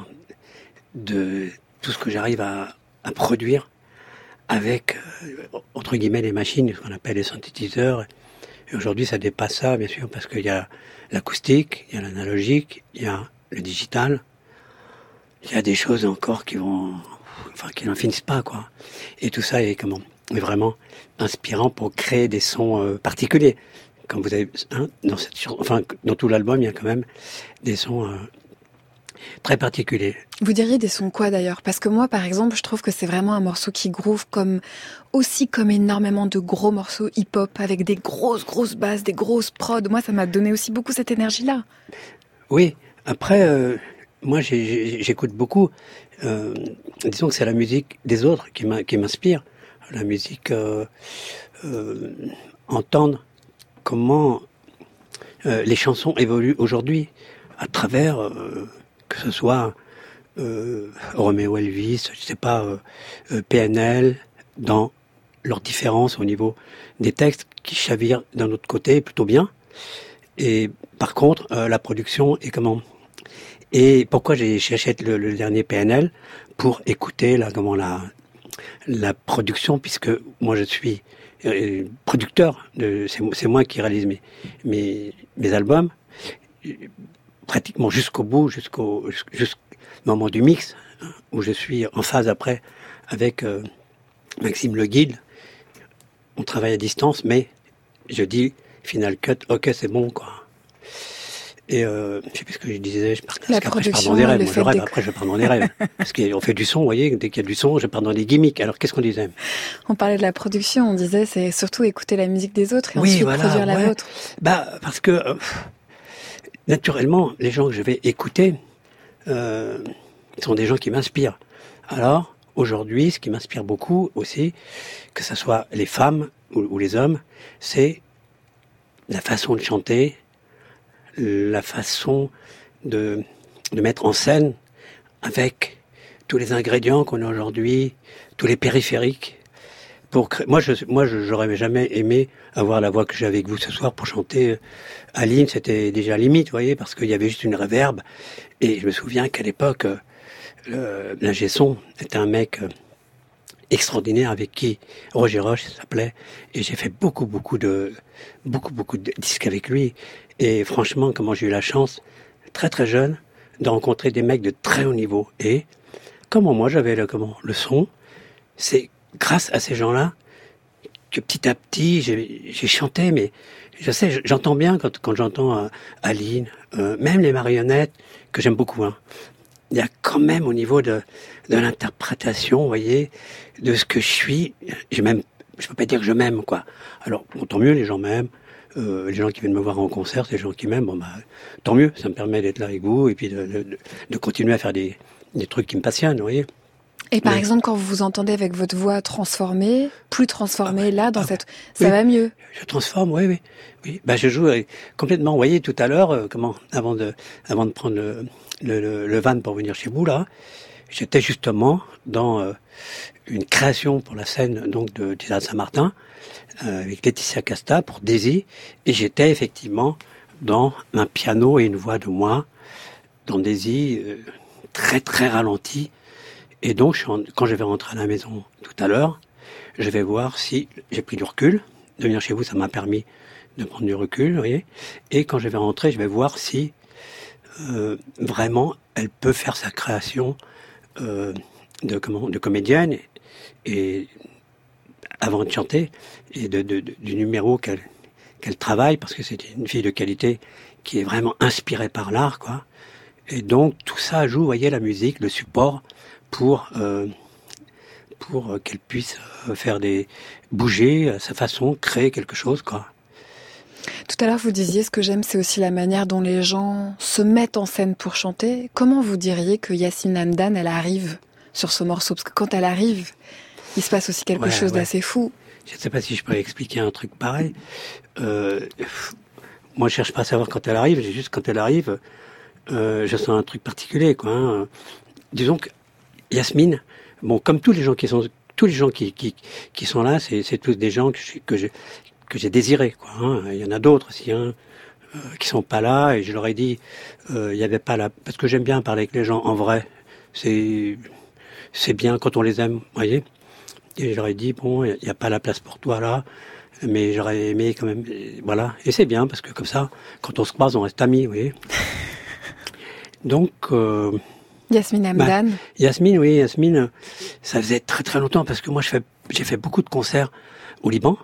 [SPEAKER 3] de tout ce que j'arrive à, à produire avec, euh, entre guillemets, les machines, ce qu'on appelle les synthétiseurs. Et aujourd'hui, ça dépasse ça, bien sûr, parce qu'il y a l'acoustique, il y a l'analogique, il y a le digital. Il y a des choses encore qui vont, enfin, qui n'en finissent pas, quoi. Et tout ça est, comment, est vraiment inspirant pour créer des sons euh, particuliers. Quand vous avez, hein, dans cette, enfin, dans tout l'album, il y a quand même des sons euh, très particulier.
[SPEAKER 1] Vous diriez des sons quoi d'ailleurs? Parce que moi, par exemple, je trouve que c'est vraiment un morceau qui groove comme aussi comme énormément de gros morceaux hip-hop avec des grosses, grosses basses, des grosses prods. Moi, ça m'a donné aussi beaucoup cette énergie-là.
[SPEAKER 3] Oui. Après, euh, moi, j'ai, j'ai, j'écoute beaucoup. Euh, disons que c'est la musique des autres qui, m'a, qui m'inspire. La musique, euh, euh, entendre comment euh, les chansons évoluent aujourd'hui à travers... Euh, que ce soit euh, Roméo Elvis, je sais pas, euh, euh, P N L, dans leurs différences au niveau des textes qui chavirent d'un autre côté plutôt bien. Et par contre, euh, la production est comment? Et pourquoi j'ai, j'achète le, le dernier P N L? Pour écouter la, comment, la, la production, puisque moi je suis euh, producteur, de, c'est, c'est moi qui réalise mes, mes, mes albums. Pratiquement jusqu'au bout, jusqu'au, jusqu'au moment du mix, hein, où je suis en phase après avec euh, Maxime Le Guide. On travaille à distance, mais je dis final cut, ok, c'est bon, quoi. Et euh, je sais plus ce que je disais, je pars, parce qu'après je pars dans des rêves, moi je rêve, après je pars dans des rêves. Parce qu'on fait du son, vous voyez, dès qu'il y a du son, je pars dans des gimmicks. Alors qu'est-ce qu'on disait?
[SPEAKER 1] On parlait de la production, on disait c'est surtout écouter la musique des autres et
[SPEAKER 3] oui,
[SPEAKER 1] ensuite
[SPEAKER 3] voilà,
[SPEAKER 1] produire la
[SPEAKER 3] ouais.
[SPEAKER 1] vôtre.
[SPEAKER 3] Bah, parce que... Euh, naturellement, les gens que je vais écouter euh, sont des gens qui m'inspirent. Alors, aujourd'hui, ce qui m'inspire beaucoup aussi, que ce soit les femmes ou, ou les hommes, c'est la façon de chanter, la façon de, de mettre en scène avec tous les ingrédients qu'on a aujourd'hui, tous les périphériques. Pour créer... Moi, je, moi, je, j'aurais jamais aimé avoir la voix que j'ai avec vous ce soir pour chanter Aline. C'était déjà limite, vous voyez, parce qu'il y avait juste une réverb. Et je me souviens qu'à l'époque, euh, l'ingé son était un mec euh, extraordinaire avec qui Roger Roche s'appelait. Et j'ai fait beaucoup, beaucoup de, beaucoup, beaucoup de disques avec lui. Et franchement, comment j'ai eu la chance, très, très jeune, de rencontrer des mecs de très haut niveau. Et comment moi j'avais le, comment, le son, c'est grâce à ces gens-là, que petit à petit, j'ai, j'ai chanté, mais je sais, j'entends bien quand, quand j'entends euh, Aline, euh, même les marionnettes, que j'aime beaucoup. Hein. Il y a quand même au niveau de, de l'interprétation, vous voyez, de ce que je suis, j'ai même, je peux pas dire que je m'aime, quoi. Alors, bon, tant mieux, les gens m'aiment, euh, les gens qui viennent me voir en concert, c'est les gens qui m'aiment, bon bah, tant mieux, ça me permet d'être là avec vous, et puis de, de, de continuer à faire des, des trucs qui me passionnent, vous voyez.
[SPEAKER 1] Et par
[SPEAKER 3] Mais...
[SPEAKER 1] exemple, quand vous vous entendez avec votre voix transformée, plus transformée, ah ouais, là, dans ah cette, ça
[SPEAKER 3] oui,
[SPEAKER 1] va mieux.
[SPEAKER 3] Je transforme, oui, oui, oui. Bah, je joue complètement. Vous voyez, tout à l'heure, euh, comment, avant de, avant de prendre le, le, le, le van pour venir chez vous, là, j'étais justement dans euh, une création pour la scène, donc, de Théâtre Saint-Martin, euh, avec Laetitia Casta pour Daisy, et j'étais effectivement dans un piano et une voix de moi, dans Daisy, euh, très, très ralenti. Et donc, je suis en, quand je vais rentrer à la maison tout à l'heure, je vais voir si j'ai pris du recul. De venir chez vous, ça m'a permis de prendre du recul, vous voyez. Et quand je vais rentrer, je vais voir si euh, vraiment elle peut faire sa création euh, de, comment, de comédienne et, et avant de chanter et de, de, de, du numéro qu'elle, qu'elle travaille, parce que c'est une fille de qualité qui est vraiment inspirée par l'art, quoi. Et donc, tout ça joue, vous voyez, la musique, le support, pour euh, pour euh, qu'elle puisse euh, faire des bouger à sa façon, créer quelque chose, quoi.
[SPEAKER 1] Tout à l'heure, vous disiez, ce que j'aime, c'est aussi la manière dont les gens se mettent en scène pour chanter. Comment vous diriez que Yasmine Hamdan, elle arrive sur ce morceau? Parce que quand elle arrive, il se passe aussi quelque
[SPEAKER 3] ouais,
[SPEAKER 1] chose
[SPEAKER 3] ouais.
[SPEAKER 1] d'assez fou.
[SPEAKER 3] Je ne sais pas si je pourrais expliquer un truc pareil. Euh, moi, je cherche pas à savoir quand elle arrive. J'ai juste quand elle arrive, euh, je sens un truc particulier, quoi. Hein. Disons que Yasmine, bon, comme tous les gens qui sont, tous les gens qui qui qui sont là, c'est c'est tous des gens que je, que j'ai que j'ai désirés, quoi. Hein. Il y en a d'autres aussi, hein, euh, qui sont pas là. Et je leur ai dit, euh, il y avait pas là, parce que j'aime bien parler avec les gens en vrai. C'est c'est bien quand on les aime, vous voyez. Et je leur ai dit, bon, il n'y a pas la place pour toi là, mais j'aurais aimé quand même, voilà. Et c'est bien, parce que comme ça, quand on se croise, on reste amis, vous voyez. Donc... Euh,
[SPEAKER 1] Yasmine Hamdan.
[SPEAKER 3] Bah, Yasmine, oui, Yasmine, ça faisait très très longtemps, parce que moi, je fais, j'ai fait beaucoup de concerts au Liban.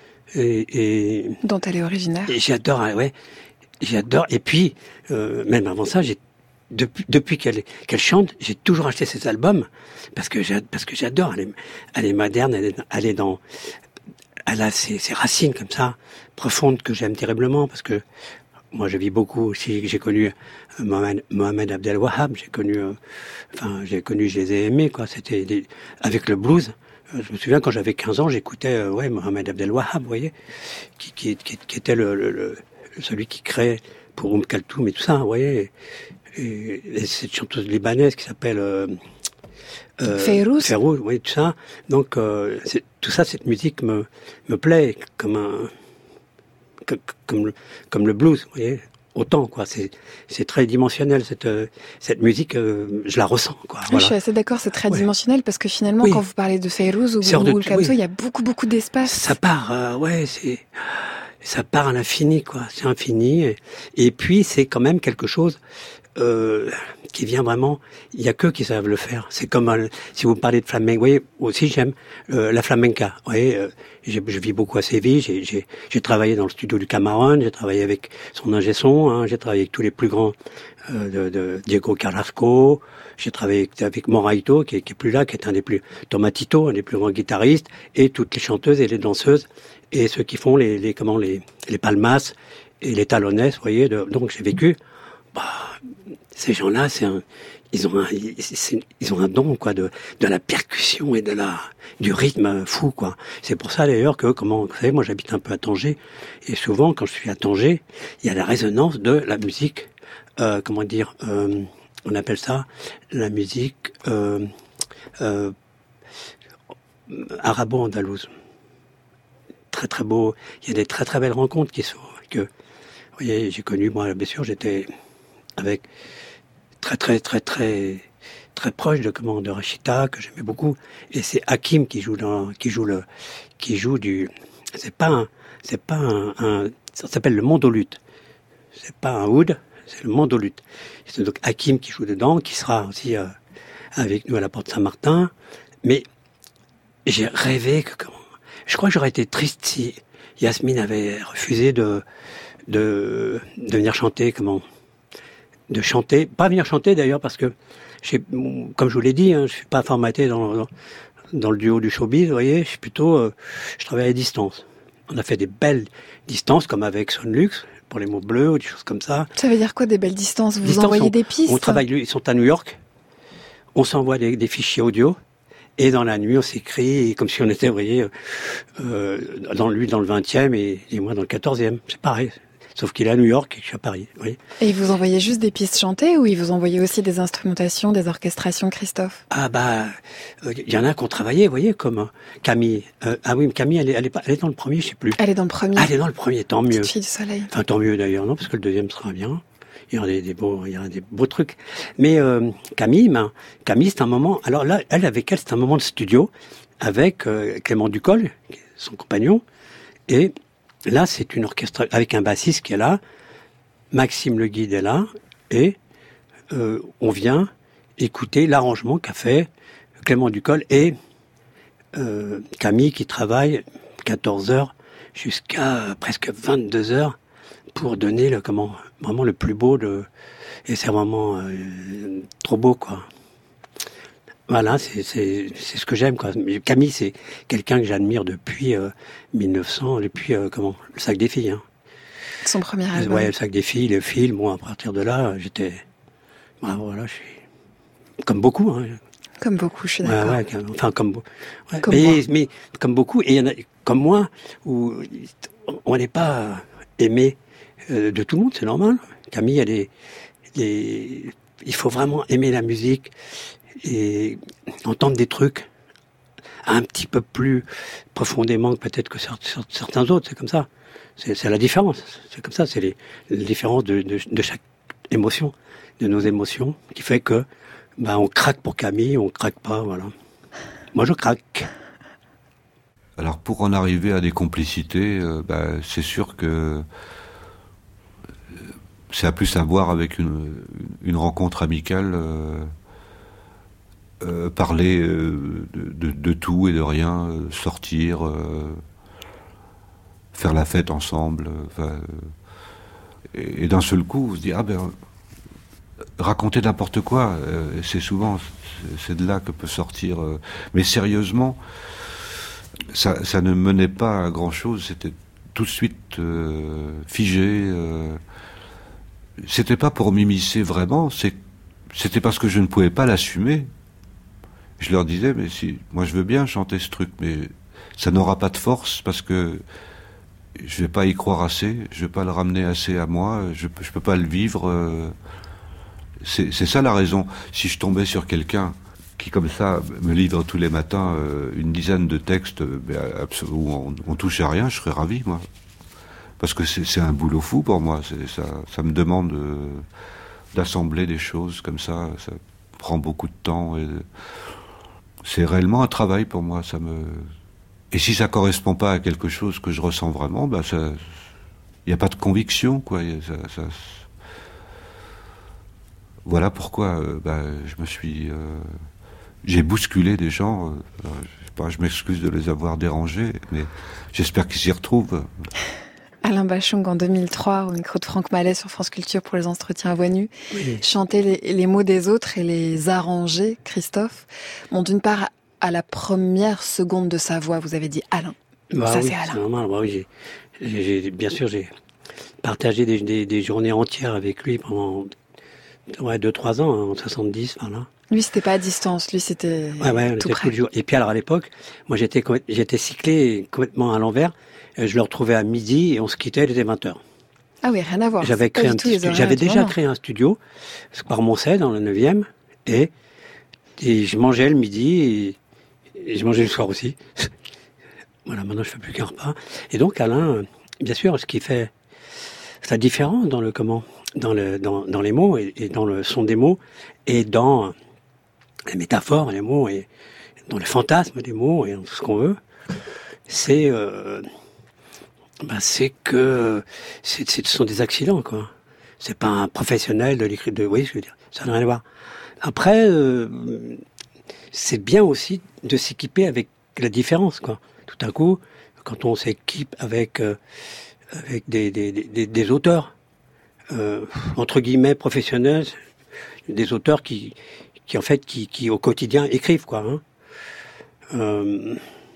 [SPEAKER 3] Et, et
[SPEAKER 1] dont elle est originaire.
[SPEAKER 3] Et j'adore, ouais, j'adore. Et puis, euh, même avant ça, j'ai Depuis, depuis qu'elle, qu'elle chante, j'ai toujours acheté ses albums parce que j'ai, parce que j'adore. Elle est, elle est moderne, elle est, elle est dans, elle a ses, ses racines comme ça, profondes, que j'aime terriblement parce que moi je vis beaucoup aussi. J'ai connu Mohamed, Mohamed Abdel Wahab, j'ai connu, euh, enfin j'ai connu, je les ai aimés quoi. C'était des, avec le blues. Euh, je me souviens quand j'avais quinze ans, j'écoutais euh, ouais Mohamed Abdel Wahab, vous voyez, qui, qui, qui, qui était le, le, le, celui qui créait pour Oum Kaltoum et tout ça, vous voyez. Et, et cette chanteuse libanaise qui s'appelle euh, euh,
[SPEAKER 1] Fayrouz.
[SPEAKER 3] Fayrouz, oui, tout ça. Donc euh, c'est, tout ça, cette musique me me plaît comme un comme comme le, comme le blues, vous voyez. Autant quoi, c'est c'est très dimensionnel cette cette musique, euh, je la ressens quoi.
[SPEAKER 1] Oui,
[SPEAKER 3] voilà.
[SPEAKER 1] je suis assez d'accord, c'est très ouais. dimensionnel parce que finalement, oui. quand vous parlez de Fayrouz ou Oum Kaltoum, il y a beaucoup beaucoup d'espace.
[SPEAKER 3] Ça part, euh, ouais, c'est ça part à l'infini quoi, c'est infini et, et puis c'est quand même quelque chose. Euh, qui vient vraiment, il y a que qui savent le faire. C'est comme euh, si vous parlez de flamenco, vous voyez, aussi j'aime euh, la flamenca. Vous voyez, euh, j'ai, je vis beaucoup à Séville, j'ai, j'ai, j'ai travaillé dans le studio du Camarón, j'ai travaillé avec son ingé son, hein, j'ai travaillé avec tous les plus grands euh, de, de Diego Carrasco, j'ai travaillé avec, avec Moraito, qui est, qui est plus là, qui est un des plus, Tomatito, un des plus grands guitaristes, et toutes les chanteuses et les danseuses, et ceux qui font les, les comment, les, les palmas et les talonnes, vous voyez, de, donc j'ai vécu, bah, ces gens-là, c'est un, ils ont un, c'est, ils ont un don quoi de, de la percussion et de la, du rythme fou quoi. C'est pour ça d'ailleurs que, comment, vous savez, moi j'habite un peu à Tanger et souvent quand je suis à Tanger, il y a la résonance de la musique, euh, comment dire, euh, on appelle ça la musique euh, euh, arabo-andalouse. Très très beau. Il y a des très très belles rencontres qui sont que, vous voyez, j'ai connu moi bien sûr, j'étais avec très très très très très proche de comment de Rachita que j'aimais beaucoup et c'est Hakim qui joue dans qui joue le qui joue du c'est pas un c'est pas un, un ça s'appelle le mondolute, c'est pas un oud, c'est le mondolute. C'est donc Hakim qui joue dedans, qui sera aussi euh, avec nous à la Porte Saint-Martin. Mais j'ai rêvé que comment je crois que j'aurais été triste si Yasmine avait refusé de de de venir chanter comment de chanter, pas venir chanter d'ailleurs parce que, j'ai, comme je vous l'ai dit, hein, je suis pas formaté dans, dans, dans le duo du showbiz, vous voyez, je suis plutôt, euh, je travaille à distance. On a fait des belles distances comme avec Sonlux pour les mots bleus ou des choses comme ça.
[SPEAKER 1] Ça veut dire quoi des belles distances? Vous
[SPEAKER 3] distances,
[SPEAKER 1] envoyez
[SPEAKER 3] on,
[SPEAKER 1] des pistes?
[SPEAKER 3] On travaille, ils sont à New York, on s'envoie des, des fichiers audio et dans la nuit on s'écrit comme si on était, vous voyez, euh, dans lui dans le vingtième et, et moi dans le quatorzième, c'est pareil. Sauf qu'il est à New York et que je suis à Paris. Oui.
[SPEAKER 1] Et il vous envoyait juste des pistes chantées ou il vous envoyait aussi des instrumentations, des orchestrations, Christophe? Ah
[SPEAKER 3] bah, il euh, y en a qui ont travaillé, vous voyez, comme euh, Camille. Euh, ah oui, Camille, elle est, elle est pas, elle est dans le premier, je sais plus.
[SPEAKER 1] Elle est dans le premier.
[SPEAKER 3] Ah, elle est dans le premier, tant mieux.
[SPEAKER 1] Petite fille du soleil.
[SPEAKER 3] Enfin, tant mieux d'ailleurs, non, parce que le deuxième sera bien. Il y aura des, des beaux, il y aura des beaux trucs. Mais euh, Camille, ben, Camille, c'est un moment. Alors là, elle avec elle, c'est un moment de studio avec euh, Clément Ducol, son compagnon, et là, c'est une orchestre avec un bassiste qui est là, Maxime Le Guide est là, et euh, on vient écouter l'arrangement qu'a fait Clément Ducol et euh, Camille qui travaille quatorze heures jusqu'à presque vingt-deux heures pour donner le comment vraiment le plus beau de et c'est vraiment euh, trop beau quoi. Voilà, c'est, c'est, c'est ce que j'aime, quoi. Camille, c'est quelqu'un que j'admire depuis euh, mille neuf cents, depuis, euh, comment, le Sac des filles. Hein.
[SPEAKER 1] Son premier album.
[SPEAKER 3] Ouais, le sac des filles, le film. Bon, à partir de là, j'étais, bah, voilà, je suis comme beaucoup. Hein.
[SPEAKER 1] Comme beaucoup, je suis d'accord.
[SPEAKER 3] Ouais, ouais, enfin comme, ouais,
[SPEAKER 1] comme
[SPEAKER 3] mais,
[SPEAKER 1] moi.
[SPEAKER 3] mais comme beaucoup. Et il y en a comme moi où on n'est pas aimé euh, de tout le monde, c'est normal. Camille, elle est, les... il faut vraiment aimer la musique et entendre des trucs un petit peu plus profondément que peut-être que certains autres. C'est comme ça. C'est, c'est la différence. C'est comme ça. C'est les, les différences de, de, de chaque émotion, de nos émotions, qui fait que bah, on craque pour Camille, on craque pas. Voilà. Moi, je craque.
[SPEAKER 11] Alors, pour en arriver à des complicités, euh, bah, c'est sûr que c'est à plus à voir avec une, une rencontre amicale, euh, euh, parler euh, de, de, de tout et de rien, euh, sortir, euh, faire la fête ensemble. Euh, et, et d'un seul coup, vous se dites, ah ben, raconter n'importe quoi, euh, c'est souvent, c'est, c'est de là que peut sortir. Euh, mais sérieusement, ça, ça ne menait pas à grand-chose, c'était tout de suite euh, figé. Euh, C'était pas pour m'immiscer vraiment, c'est, c'était parce que je ne pouvais pas l'assumer. Je leur disais, mais si, moi je veux bien chanter ce truc, mais ça n'aura pas de force parce que je vais pas y croire assez, je vais pas le ramener assez à moi, je, je peux pas le vivre. Euh, c'est, c'est ça la raison. Si je tombais sur quelqu'un qui comme ça me livre tous les matins euh, une dizaine de textes euh, où on, on touche à rien, je serais ravi, moi. Parce que c'est, c'est un boulot fou pour moi. C'est, ça, ça me demande euh, d'assembler des choses comme ça. Ça prend beaucoup de temps. Et c'est réellement un travail pour moi. Ça me... Et si ça correspond pas à quelque chose que je ressens vraiment, bah ça, il n'y a pas de conviction, quoi. Ça, ça... Voilà pourquoi euh, bah, je me suis, euh... j'ai bousculé des gens. Euh... Je sais pas, je m'excuse de les avoir dérangés, mais j'espère qu'ils s'y retrouvent.
[SPEAKER 1] Alain Bachung, en deux mille trois, au micro de Franck Mallet sur France Culture pour les entretiens à voix nue, oui. chanter les, les mots des autres et les arranger, Christophe. Bon, d'une part, à la première seconde de sa voix, vous avez dit Alain.
[SPEAKER 3] Bah
[SPEAKER 1] ça,
[SPEAKER 3] oui,
[SPEAKER 1] c'est Alain.
[SPEAKER 3] C'est normal. Bah oui, j'ai, j'ai, j'ai, bien sûr, j'ai partagé des, des, des journées entières avec lui pendant ouais, deux trois ans, hein, en soixante-dix, par là.
[SPEAKER 1] Lui, c'était pas à distance. Lui, c'était
[SPEAKER 3] ouais, ouais, on
[SPEAKER 1] tout
[SPEAKER 3] était
[SPEAKER 1] près.
[SPEAKER 3] Tout le jour. Et puis alors, à l'époque, moi, j'étais, j'étais cyclé complètement à l'envers. Je le retrouvais à midi et on se quittait, il était vingt heures.
[SPEAKER 1] Ah oui, rien à voir.
[SPEAKER 3] J'avais, créé un petit stu... J'avais déjà créé un studio, par Moncey, dans le neuvième, et, et je mangeais le midi, et, et je mangeais le soir aussi. Voilà, maintenant je fais plus qu'un repas. Et donc Alain, bien sûr, ce qui fait sa différence dans le comment, dans, le, dans, dans les mots, et, et dans le son des mots, et dans les métaphores, les mots, et dans les fantasmes des mots, et dans tout ce qu'on veut, c'est... Euh, Ben c'est que c'est, c'est, ce sont des accidents, quoi. C'est pas un professionnel de l'écrit de, oui, je veux dire, ça n'a rien à voir. Après, euh, c'est bien aussi de s'équiper avec la différence, quoi. Tout à coup, quand on s'équipe avec euh, avec des des, des, des auteurs euh, entre guillemets professionnels, des auteurs qui qui en fait qui qui au quotidien écrivent, quoi. Hein. Euh,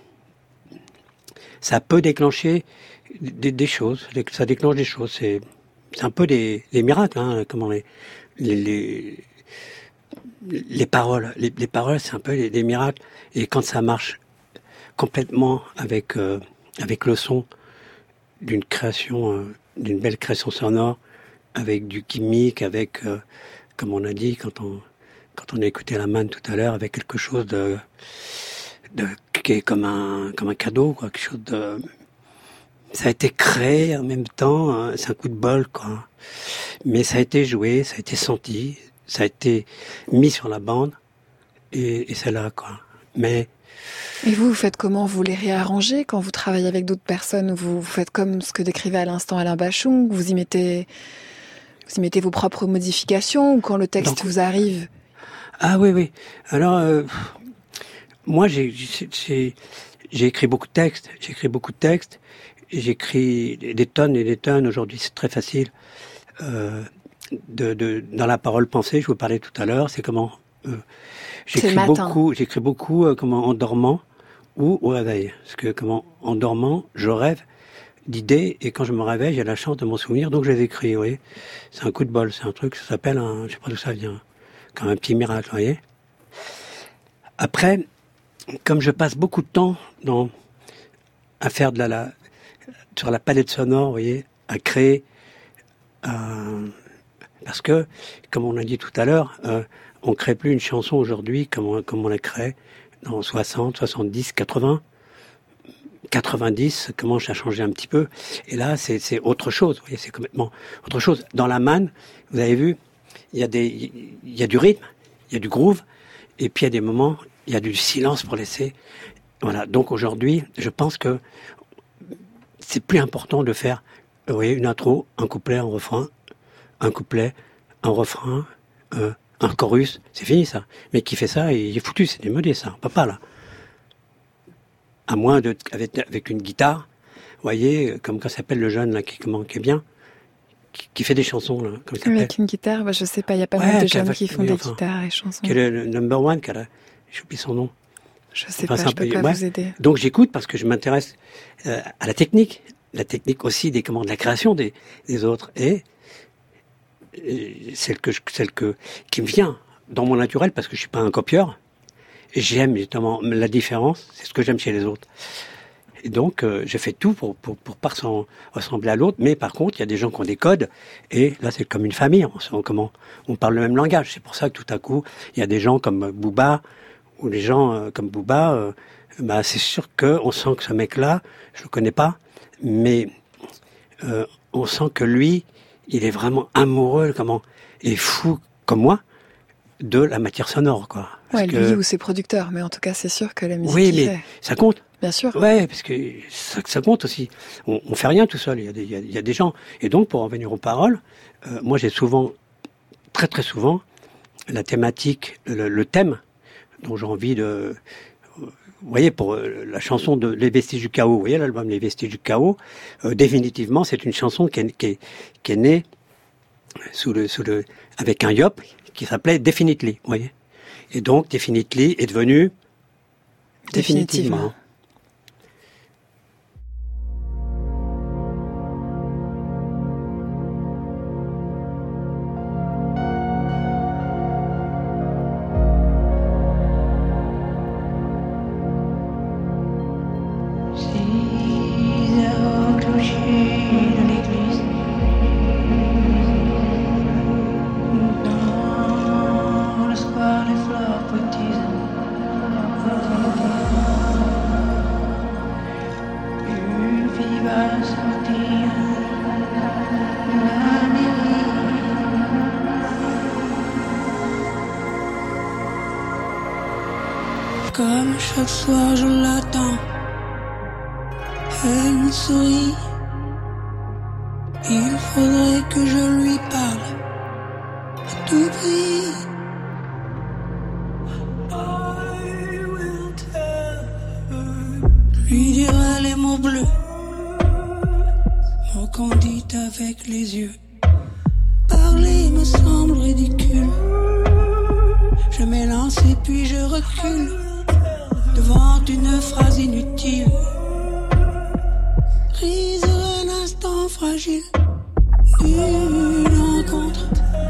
[SPEAKER 3] ça peut déclencher Des, des choses, ça déclenche des choses. C'est, c'est un peu des, des miracles, hein, comment les, les, les, les paroles. Les, les paroles, c'est un peu des, des miracles. Et quand ça marche complètement avec, euh, avec le son d'une création, euh, d'une belle création sonore, avec du chimique, avec, euh, comme on a dit, quand on, quand on a écouté la manne tout à l'heure, avec quelque chose de, de, qui est comme un, comme un cadeau, quoi, quelque chose de, ça a été créé en même temps, hein, c'est un coup de bol, quoi. Mais ça a été joué, ça a été senti, ça a été mis sur la bande, et, et c'est là, quoi. Mais...
[SPEAKER 1] Et vous, vous faites comment? Vous les réarrangez quand vous travaillez avec d'autres personnes? Vous, vous faites comme ce que décrivait à l'instant Alain Bachung? Vous y mettez, vous y mettez vos propres modifications, ou quand le texte Donc, vous arrive?
[SPEAKER 3] Ah oui, oui. Alors, euh, moi, j'ai, j'ai, j'ai, j'ai écrit beaucoup de textes, j'ai écrit beaucoup de textes, j'écris des tonnes et des tonnes. Aujourd'hui, c'est très facile. Euh, de, de, dans la parole pensée, je vous parlais tout à l'heure, c'est comment euh, j'écris beaucoup, j'écris beaucoup euh, comment en dormant ou au réveil. Parce que comment en dormant, je rêve d'idées, et quand je me réveille, j'ai la chance de m'en souvenir, donc je les écris, vous voyez. C'est un coup de bol, c'est un truc, ça s'appelle un, je sais pas d'où ça vient, comme un petit miracle, vous voyez. Après, comme je passe beaucoup de temps dans, à faire de la, la sur la palette sonore, vous voyez, à créer, euh, parce que, comme on a dit tout à l'heure, euh, on crée plus une chanson aujourd'hui comme on, comme on la crée dans soixante, soixante-dix, quatre-vingts. quatre-vingt-dix, ça commence à changer un petit peu. Et là, c'est, c'est autre chose. Vous voyez, c'est complètement autre chose. Dans la manne, vous avez vu, il y a des, il y a du rythme, il y a du groove, et puis il y a des moments, il y a du silence pour laisser. Voilà. Donc aujourd'hui, je pense que c'est plus important de faire, vous voyez, une intro, un couplet, un refrain, un couplet, un refrain, euh, un chorus. C'est fini ça. Mais qui fait ça, il est foutu, c'est démodé ça. On peut pas là. À moins de, avec, avec une guitare, vous voyez, comme quand s'appelle le jeune là, qui, comment, qui est bien, qui, qui fait des chansons là, comme ça s'appelle.
[SPEAKER 1] Avec une guitare, bah, je sais pas, il y a pas
[SPEAKER 3] ouais,
[SPEAKER 1] mal de jeunes
[SPEAKER 3] va,
[SPEAKER 1] qui font
[SPEAKER 3] oui,
[SPEAKER 1] des
[SPEAKER 3] enfin,
[SPEAKER 1] guitares et chansons.
[SPEAKER 3] Qui est le, le number one, qui a la, j'ai oublié son nom.
[SPEAKER 1] Je sais
[SPEAKER 3] enfin,
[SPEAKER 1] pas, je peux
[SPEAKER 3] peu,
[SPEAKER 1] pas
[SPEAKER 3] ouais.
[SPEAKER 1] vous aider.
[SPEAKER 3] Donc j'écoute parce que je m'intéresse euh, à la technique, la technique aussi des comment, de la création des, des autres, et, et celle que, je, celle que qui me vient dans mon naturel parce que je suis pas un copieur. J'aime justement la différence, c'est ce que j'aime chez les autres. Et donc, euh, j'ai fait tout pour pour pour pas ressembler à l'autre. Mais par contre, il y a des gens qui ont des codes. Et là, c'est comme une famille. On, on, comment, on parle le même langage. C'est pour ça que tout à coup, il y a des gens comme Booba, ou les gens euh, comme Booba, euh, bah, c'est sûr qu'on sent que ce mec-là, je le connais pas, mais euh, on sent que lui, il est vraiment amoureux, comment, et fou, comme moi, de la matière sonore, quoi.
[SPEAKER 1] Ouais,
[SPEAKER 3] que...
[SPEAKER 1] lui ou ses producteurs. Mais en tout cas, c'est sûr que la musique
[SPEAKER 3] oui,
[SPEAKER 1] qu'il
[SPEAKER 3] mais
[SPEAKER 1] fait.
[SPEAKER 3] Ça compte.
[SPEAKER 1] Bien sûr.
[SPEAKER 3] Ouais, parce que ça, ça compte aussi. On, on fait rien tout seul. Il y a des, il y a, il y a des gens. Et donc, pour en venir aux paroles, euh, moi, j'ai souvent, très très souvent, la thématique, le, le thème dont j'ai envie de. Vous voyez, pour euh, la chanson de Les Vestiges du Chaos, vous voyez l'album Les Vestiges du Chaos, euh, définitivement, c'est une chanson qui est, qui est, qui est née sous le, sous le, avec un yop qui s'appelait Definitely, vous voyez. Et donc, Definitely est devenu définitivement. définitivement.
[SPEAKER 9] Comme chaque soir je l'attends, elle me sourit. Il faudrait que je lui parle à tout prix. Lui dirai les mots bleus, mots qu'on dit avec les yeux. Parler me semble ridicule. Je m'élance et puis je recule devant une phrase inutile. Prise un instant fragile, une rencontre,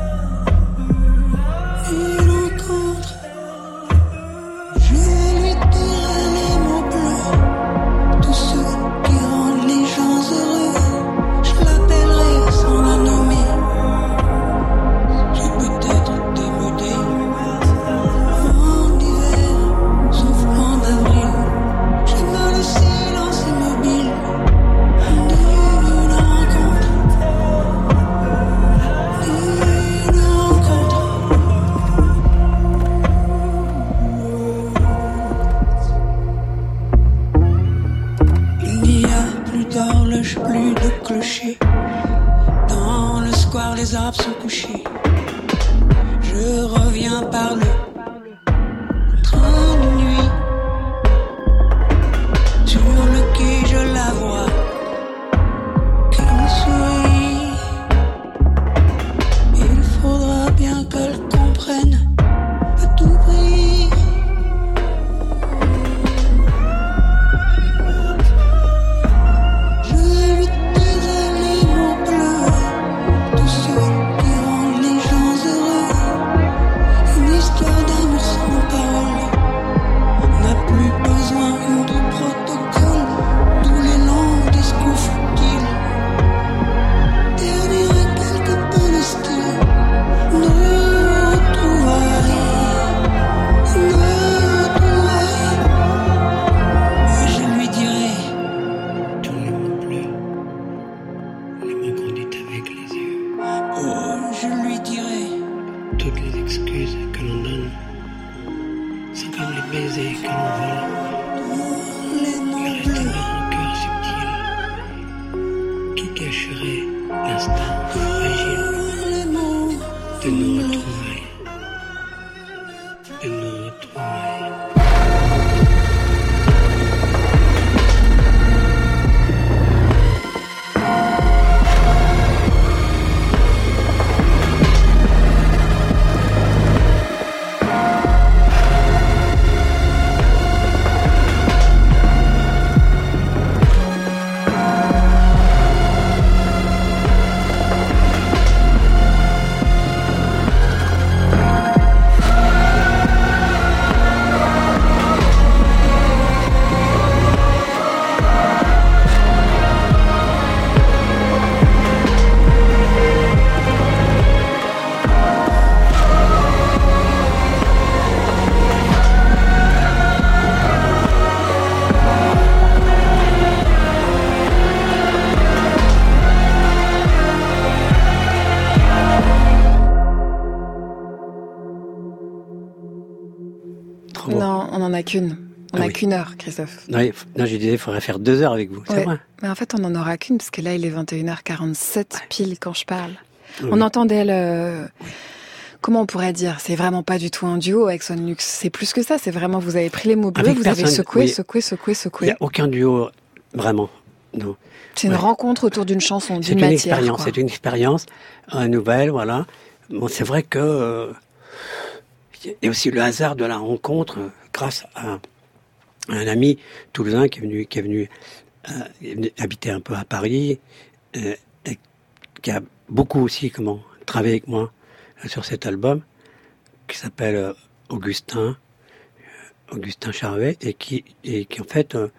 [SPEAKER 9] une rencontre. Je lui dirai les mots bleus, tous ceux qui rendent les gens heureux. Je l'appellerai sans la nommer. J'ai peut-être démodé. Vent d'hiver, soufflant d'avril. J'aime le silence immobile. D'une rencontre, d'une rencontre. Il n'y a plus d'horloge, plus de clocher. Dans le square, les arbres sont couchés. Je reviens par le train de nuit. Sur le quai, je la vois qui me sourit. Il faudra bien qu'elle comprenne à tout prix. Je lui
[SPEAKER 2] de nous retrouver, de nous retrouver.
[SPEAKER 1] Non, on n'en a qu'une. On
[SPEAKER 3] Ah
[SPEAKER 1] n'a
[SPEAKER 3] oui.
[SPEAKER 1] qu'une heure, Christophe.
[SPEAKER 3] Oui, non, je disais, il faudrait faire deux heures avec vous. C'est
[SPEAKER 1] Ouais.
[SPEAKER 3] vrai.
[SPEAKER 1] Mais en fait, on n'en aura qu'une, parce que là, il est vingt et une heures quarante-sept pile quand je parle.
[SPEAKER 3] Oui.
[SPEAKER 1] On entendait le... Comment on pourrait dire? C'est vraiment pas du tout un duo avec Swan Lux. C'est plus que ça. C'est vraiment, vous avez pris les mots bleus,
[SPEAKER 3] Avec
[SPEAKER 1] vous avez
[SPEAKER 3] personne,
[SPEAKER 1] secoué,
[SPEAKER 3] oui.
[SPEAKER 1] secoué, secoué,
[SPEAKER 3] Il
[SPEAKER 1] secoué.
[SPEAKER 3] n'y a aucun duo, vraiment. Non.
[SPEAKER 1] C'est une
[SPEAKER 3] Ouais.
[SPEAKER 1] rencontre autour d'une chanson,
[SPEAKER 3] C'est
[SPEAKER 1] d'une
[SPEAKER 3] une
[SPEAKER 1] matière.
[SPEAKER 3] expérience,
[SPEAKER 1] quoi.
[SPEAKER 3] c'est une expérience euh, nouvelle, voilà. Bon, c'est vrai que euh, il y a aussi le hasard de la rencontre euh, grâce à un ami toulousain qui est venu, qui est venu, euh, est venu habiter un peu à Paris, euh, et qui a beaucoup aussi comment travaillé avec moi euh, sur cet album, qui s'appelle euh, Augustin, euh, Augustin Charvet, et qui, et qui en fait, euh,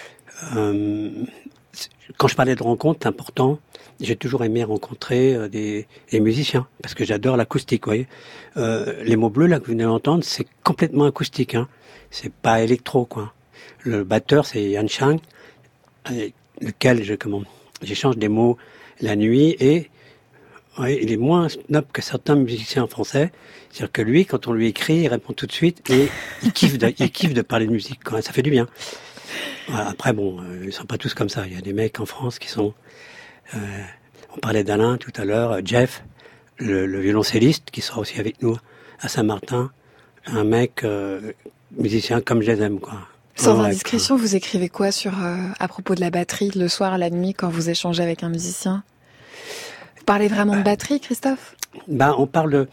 [SPEAKER 3] euh, quand je parlais de rencontres, c'est important. J'ai toujours aimé rencontrer euh, des, des musiciens, parce que j'adore l'acoustique, vous voyez. Euh, les mots bleus, là, que vous venez d'entendre, c'est complètement acoustique, hein. C'est pas électro, quoi. Le batteur, c'est Yan Chang, avec lequel je, comment, j'échange des mots la nuit, et ouais, il est moins snob que certains musiciens français. C'est-à-dire que lui, quand on lui écrit, il répond tout de suite, et il kiffe de, il kiffe de parler de musique, quoi. Ça fait du bien. Voilà, après, bon, euh, ils sont pas tous comme ça. Il y a des mecs en France qui sont... Euh, on parlait d'Alain tout à l'heure, euh, Jeff, le, le violoncelliste, qui sera aussi avec nous à Saint-Martin. Un mec euh, musicien comme je les aime, quoi.
[SPEAKER 1] Sans
[SPEAKER 3] Ouais,
[SPEAKER 1] indiscrétion, vous écrivez quoi sur euh, à propos de la batterie, le soir, la nuit, quand vous échangez avec un musicien? Vous parlez vraiment de batterie, Christophe?
[SPEAKER 3] Ben, on parle de...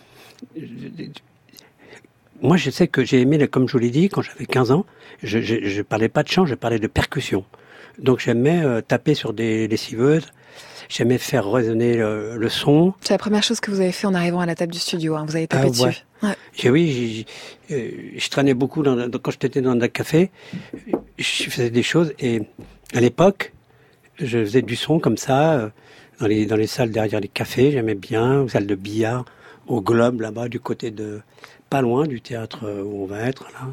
[SPEAKER 3] Moi, je sais que j'ai aimé, comme je vous l'ai dit, quand j'avais quinze ans, je, je, je parlais pas de chant, je parlais de percussion. Donc j'aimais euh, taper sur des lessiveuses, j'aimais faire résonner le, le son.
[SPEAKER 1] C'est la première chose que vous avez fait en arrivant à la table du studio, hein. Vous avez tapé
[SPEAKER 3] Ah, ouais.
[SPEAKER 1] dessus. Ouais.
[SPEAKER 3] J'ai, oui, j'ai, euh, je traînais beaucoup dans, dans- quand j'étais dans un café, je faisais des choses, et à l'époque, je faisais du son comme ça, euh, dans les, dans les salles derrière les cafés, j'aimais bien, aux salles de billard, au Globe, là-bas, du côté de, pas loin du théâtre où on va être, là.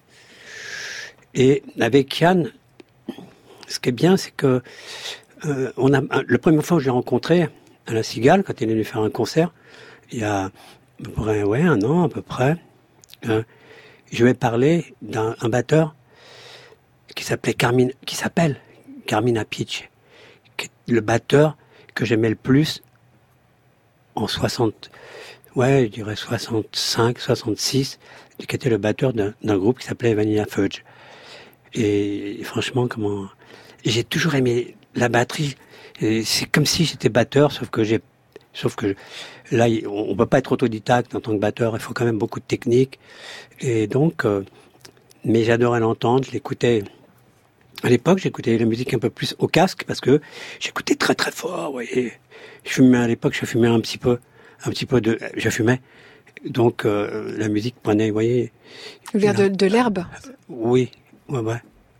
[SPEAKER 3] Et avec Yann, ce qui est bien, c'est que euh, on a, le premier fois où je l'ai rencontré à la Cigale, quand il est venu faire un concert, il y a à peu près, ouais, un an à peu près, hein, je lui ai parlé d'un un batteur qui s'appelait Carmine, qui s'appelle Carmine Pitch, qui est le batteur que j'aimais le plus en soixante, ouais, je dirais soixante-cinq, soixante-six, qui était le batteur d'un, d'un groupe qui s'appelait Vanilla Fudge. Et, et franchement, comment, j'ai toujours aimé la batterie. Et c'est comme si j'étais batteur, sauf que j'ai, sauf que là, on, on peut pas être autodidacte en tant que batteur. Il faut quand même beaucoup de technique. Et donc, euh, mais j'adorais l'entendre. Je l'écoutais. À l'époque, j'écoutais la musique un peu plus au casque parce que j'écoutais très très fort. Vous voyez, je fumais à l'époque, je fumais un petit peu, un petit peu de, je fumais. Donc euh, la musique prenait, vous voyez.
[SPEAKER 1] Vous voulez dire de, de l'herbe?
[SPEAKER 3] Oui, ouais, ouais.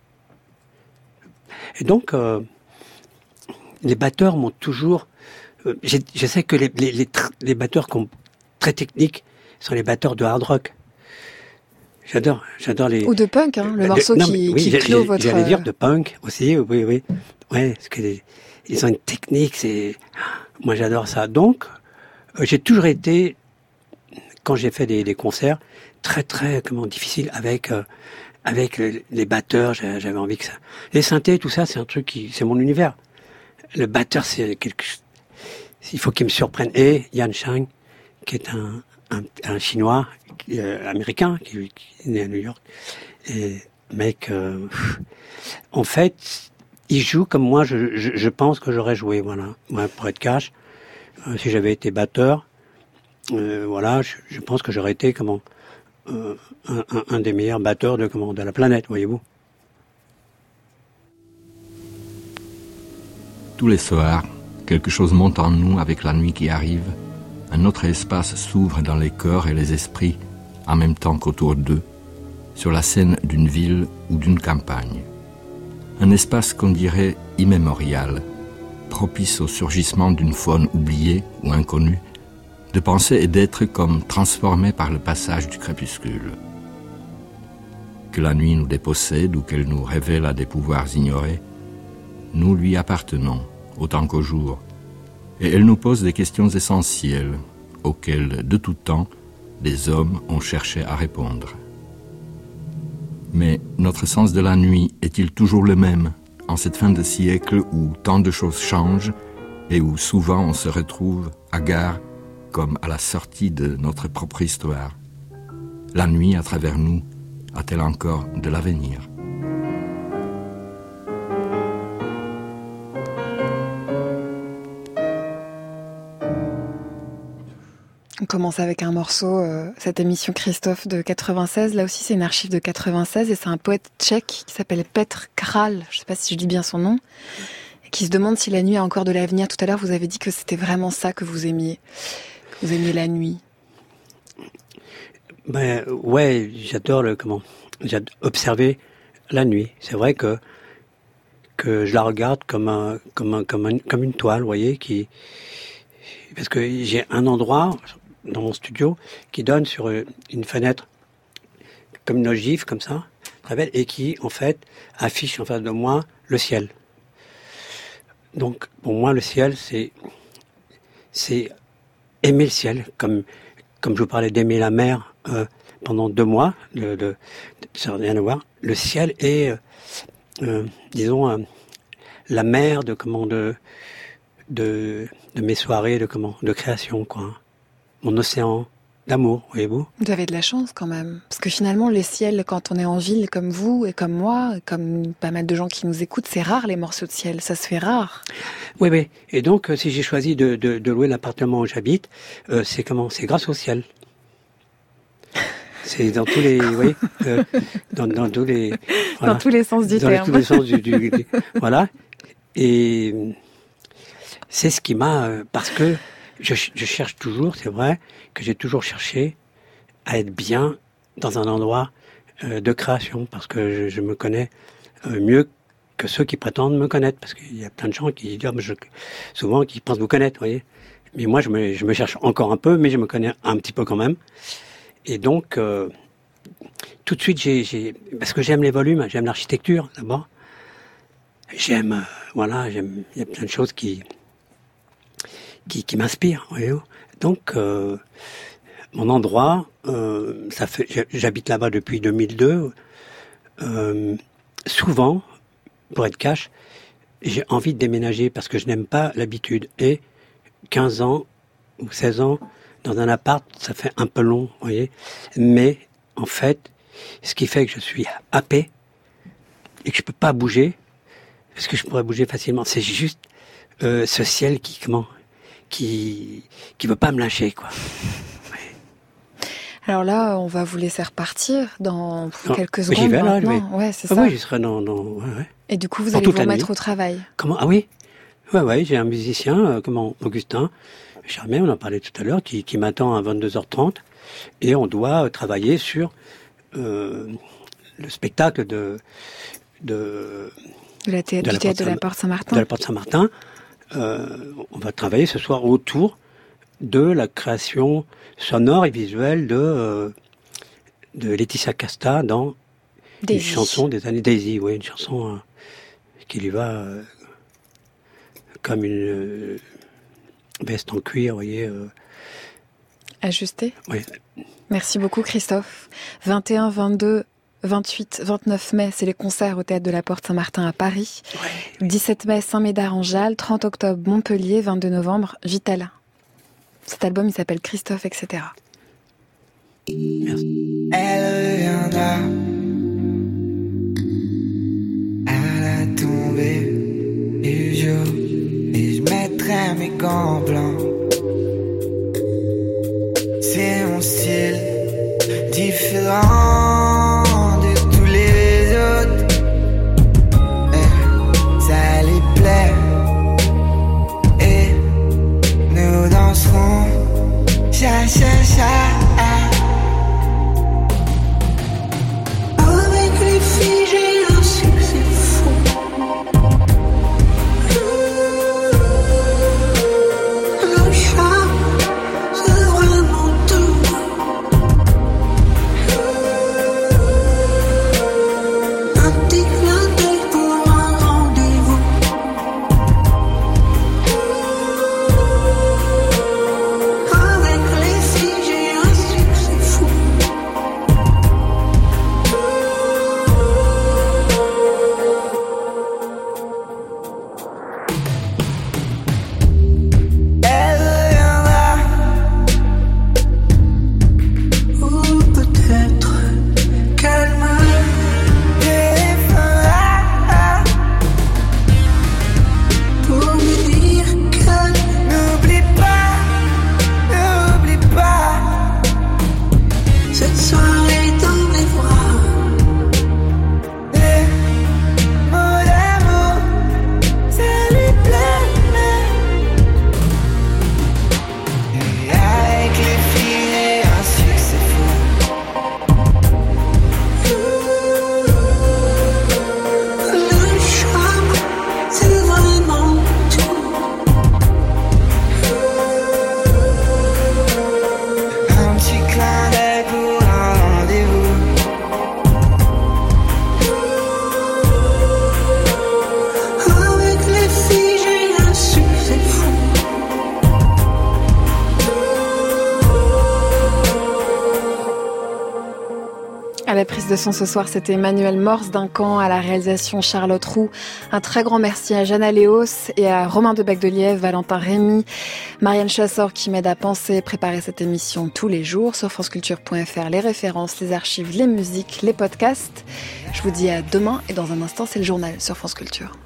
[SPEAKER 3] Et donc, euh, les batteurs m'ont toujours... Euh, j'ai- je sais que les, les, les, tr- les batteurs qui sont très techniques sont les batteurs de hard rock. J'adore, j'adore les...
[SPEAKER 1] Ou de punk, hein, le
[SPEAKER 3] de-
[SPEAKER 1] morceau
[SPEAKER 3] non,
[SPEAKER 1] qui,
[SPEAKER 3] mais oui,
[SPEAKER 1] qui
[SPEAKER 3] j'ai-
[SPEAKER 1] clôt
[SPEAKER 3] j'ai-
[SPEAKER 1] votre...
[SPEAKER 3] J'allais dire de punk aussi, oui, oui. Ouais, parce que les- ils ont une technique, c'est... Moi, j'adore ça. Donc, euh, j'ai toujours été, quand j'ai fait des, des concerts, très, très, comment, difficile avec... euh, avec le- les batteurs, j'a- j'avais envie que ça... Les synthés, tout ça, c'est un truc qui... C'est mon univers. Le batteur, c'est quelque chose... Il faut qu'il me surprenne. Et Yan Chang, qui est un, un, un Chinois euh, américain qui, qui est né à New York. Et mec, euh, en fait, il joue comme moi, je, je, je pense que j'aurais joué. Voilà, moi, pour être cash, euh, si j'avais été batteur, euh, voilà, je, je pense que j'aurais été comment euh, un, un, un des meilleurs batteurs de comment de la planète, voyez-vous.
[SPEAKER 12] Tous les soirs, quelque chose monte en nous avec la nuit qui arrive. Un autre espace s'ouvre dans les corps et les esprits, en même temps qu'autour d'eux, sur la scène d'une ville ou d'une campagne. Un espace qu'on dirait immémorial, propice au surgissement d'une faune oubliée ou inconnue, de penser et d'être comme transformés par le passage du crépuscule. Que la nuit nous dépossède ou qu'elle nous révèle à des pouvoirs ignorés, nous lui appartenons autant qu'au jour, et elle nous pose des questions essentielles auxquelles, de tout temps, les hommes ont cherché à répondre. Mais notre sens de la nuit est-il toujours le même en cette fin de siècle où tant de choses changent et où souvent on se retrouve hagard comme à la sortie de notre propre histoire? La nuit, à travers nous, a-t-elle encore de l'avenir?
[SPEAKER 1] On commence avec un morceau, euh, cette émission Christophe de quatre-vingt-seize. Là aussi, c'est une archive de quatre-vingt-seize et c'est un poète tchèque qui s'appelle Petr Král, je ne sais pas si je dis bien son nom, et qui se demande si la nuit a encore de l'avenir. Tout à l'heure, vous avez dit que c'était vraiment ça que vous aimiez. Vous aimiez la nuit.
[SPEAKER 3] Ben ouais, j'adore le comment, j'adore observer la nuit. C'est vrai que que je la regarde comme un comme un comme un, comme une toile, vous voyez, qui parce que j'ai un endroit dans mon studio qui donne sur une fenêtre comme une ogive comme ça, très belle, et qui en fait affiche en face de moi le ciel. Donc pour moi le ciel c'est c'est aimer le ciel, comme comme je vous parlais d'aimer la mer euh, pendant deux mois, de, de, ça n'a rien à voir. Le ciel est euh, euh, disons euh, la mer de comment de de de mes soirées de comment de création quoi. Mon océan d'amour, voyez-vous.
[SPEAKER 1] Vous avez de la chance quand même, parce que finalement les ciels, quand on est en ville comme vous et comme moi, et comme pas mal de gens qui nous écoutent, c'est rare les morceaux de ciel, ça se fait rare.
[SPEAKER 3] Oui, oui. Et donc euh, si j'ai choisi de, de, de louer l'appartement où j'habite, euh, c'est comment, c'est grâce au ciel. C'est dans tous les, vous voyez, euh, dans, dans tous les,
[SPEAKER 1] voilà, dans tous les sens du
[SPEAKER 3] dans
[SPEAKER 1] terme.
[SPEAKER 3] Dans tous les sens du, du, du voilà. Et c'est ce qui m'a, euh, parce que je, je cherche toujours, c'est vrai, que j'ai toujours cherché à être bien dans un endroit euh, de création, parce que je, je me connais euh, mieux que ceux qui prétendent me connaître, parce qu'il y a plein de gens qui disent, je, souvent, qui pensent vous connaître, vous voyez. Mais moi, je me, je me cherche encore un peu, mais je me connais un petit peu quand même. Et donc, euh, tout de suite, j'ai, j'ai, parce que j'aime les volumes, j'aime l'architecture d'abord. J'aime, euh, voilà, j'aime, il y a plein de choses qui, qui, qui m'inspirent, voyez-vous. Donc, euh, mon endroit, euh, ça fait, j'habite là-bas depuis deux mille deux. Euh, souvent, pour être cash, j'ai envie de déménager parce que je n'aime pas l'habitude. Et quinze ans ou seize ans dans un appart, ça fait un peu long, vous voyez. Mais en fait, ce qui fait que je suis happé et que je peux pas bouger, parce que je pourrais bouger facilement, c'est juste euh, ce ciel qui comment, qui qui veut pas me lâcher, quoi.
[SPEAKER 1] Alors là, on va vous laisser repartir dans
[SPEAKER 3] non,
[SPEAKER 1] quelques secondes.
[SPEAKER 3] J'y vais là, je vais.
[SPEAKER 1] Ouais, c'est
[SPEAKER 3] ah,
[SPEAKER 1] ça.
[SPEAKER 3] Oui, je serai dans, dans ouais, ouais.
[SPEAKER 1] Et du coup, vous
[SPEAKER 3] dans
[SPEAKER 1] allez vous
[SPEAKER 3] remettre
[SPEAKER 1] nuit. Au travail.
[SPEAKER 3] Comment? Ah oui, ouais, ouais. J'ai un musicien, euh, comment, Augustin Charmet, on en parlait tout à l'heure, qui, qui m'attend à vingt-deux heures trente, et on doit euh, travailler sur euh, le spectacle de de
[SPEAKER 1] de la thé-
[SPEAKER 3] de
[SPEAKER 1] du
[SPEAKER 3] la
[SPEAKER 1] théâtre de la Porte Saint-Martin.
[SPEAKER 3] De la Porte Saint-Martin. Euh, on va travailler ce soir autour de la création sonore et visuelle de euh, de Laetitia Casta dans
[SPEAKER 1] Daisy.
[SPEAKER 3] Une chanson des années Daisy, oui, une chanson euh, qui lui va euh, comme une euh, veste en cuir, vous voyez. Euh.
[SPEAKER 1] Ajustée.
[SPEAKER 3] Oui.
[SPEAKER 1] Merci beaucoup Christophe. vingt et un, vingt-deux, vingt-huit, vingt-neuf mai, c'est les concerts au Théâtre de la Porte Saint-Martin à Paris.
[SPEAKER 3] Ouais.
[SPEAKER 1] dix-sept mai, Saint-Médard en Jalles. trente octobre, Montpellier. vingt-deux novembre, Vital. Cet album, il s'appelle Christophe, et cetera.
[SPEAKER 3] Merci.
[SPEAKER 13] Elle reviendra à la tombée du jour et je mettrai mes gants blancs. C'est mon style différent de tous les autres. Et ça les plaît et nous danserons cha cha cha.
[SPEAKER 9] Avec les filles j'ai un succès fou. Le charme c'est vraiment tout. Un petit clin d'œil pour un rendez-vous. Avec les filles j'ai un succès fou.
[SPEAKER 13] Elle reviendra
[SPEAKER 9] Ou peut-être qu'elle me
[SPEAKER 13] téléphonera
[SPEAKER 9] pour me dire que
[SPEAKER 13] n'oublie pas, n'oublie pas
[SPEAKER 9] cette soirée dans mes bras.
[SPEAKER 13] les mots d'amour, ça lui plaît. Et avec les filles j'ai un succès fou.
[SPEAKER 9] Le charme, c'est vraiment tout.
[SPEAKER 13] Un petit clin d'œil pour un rendez-vous.
[SPEAKER 9] Avec les filles, j'ai un succès fou.
[SPEAKER 1] À la prise de son ce soir, c'était Emmanuel Morse Duncan, à la réalisation Charlotte Roux. Un très grand merci à Jeanne Léos et à Romain Debec de Lièvre, Valentin Rémy, Marianne Chassor qui m'aide à penser et préparer cette émission tous les jours sur franceculture point f r. Les références, les archives, les musiques, les podcasts. Je vous dis à demain et dans un instant, c'est le journal sur France Culture.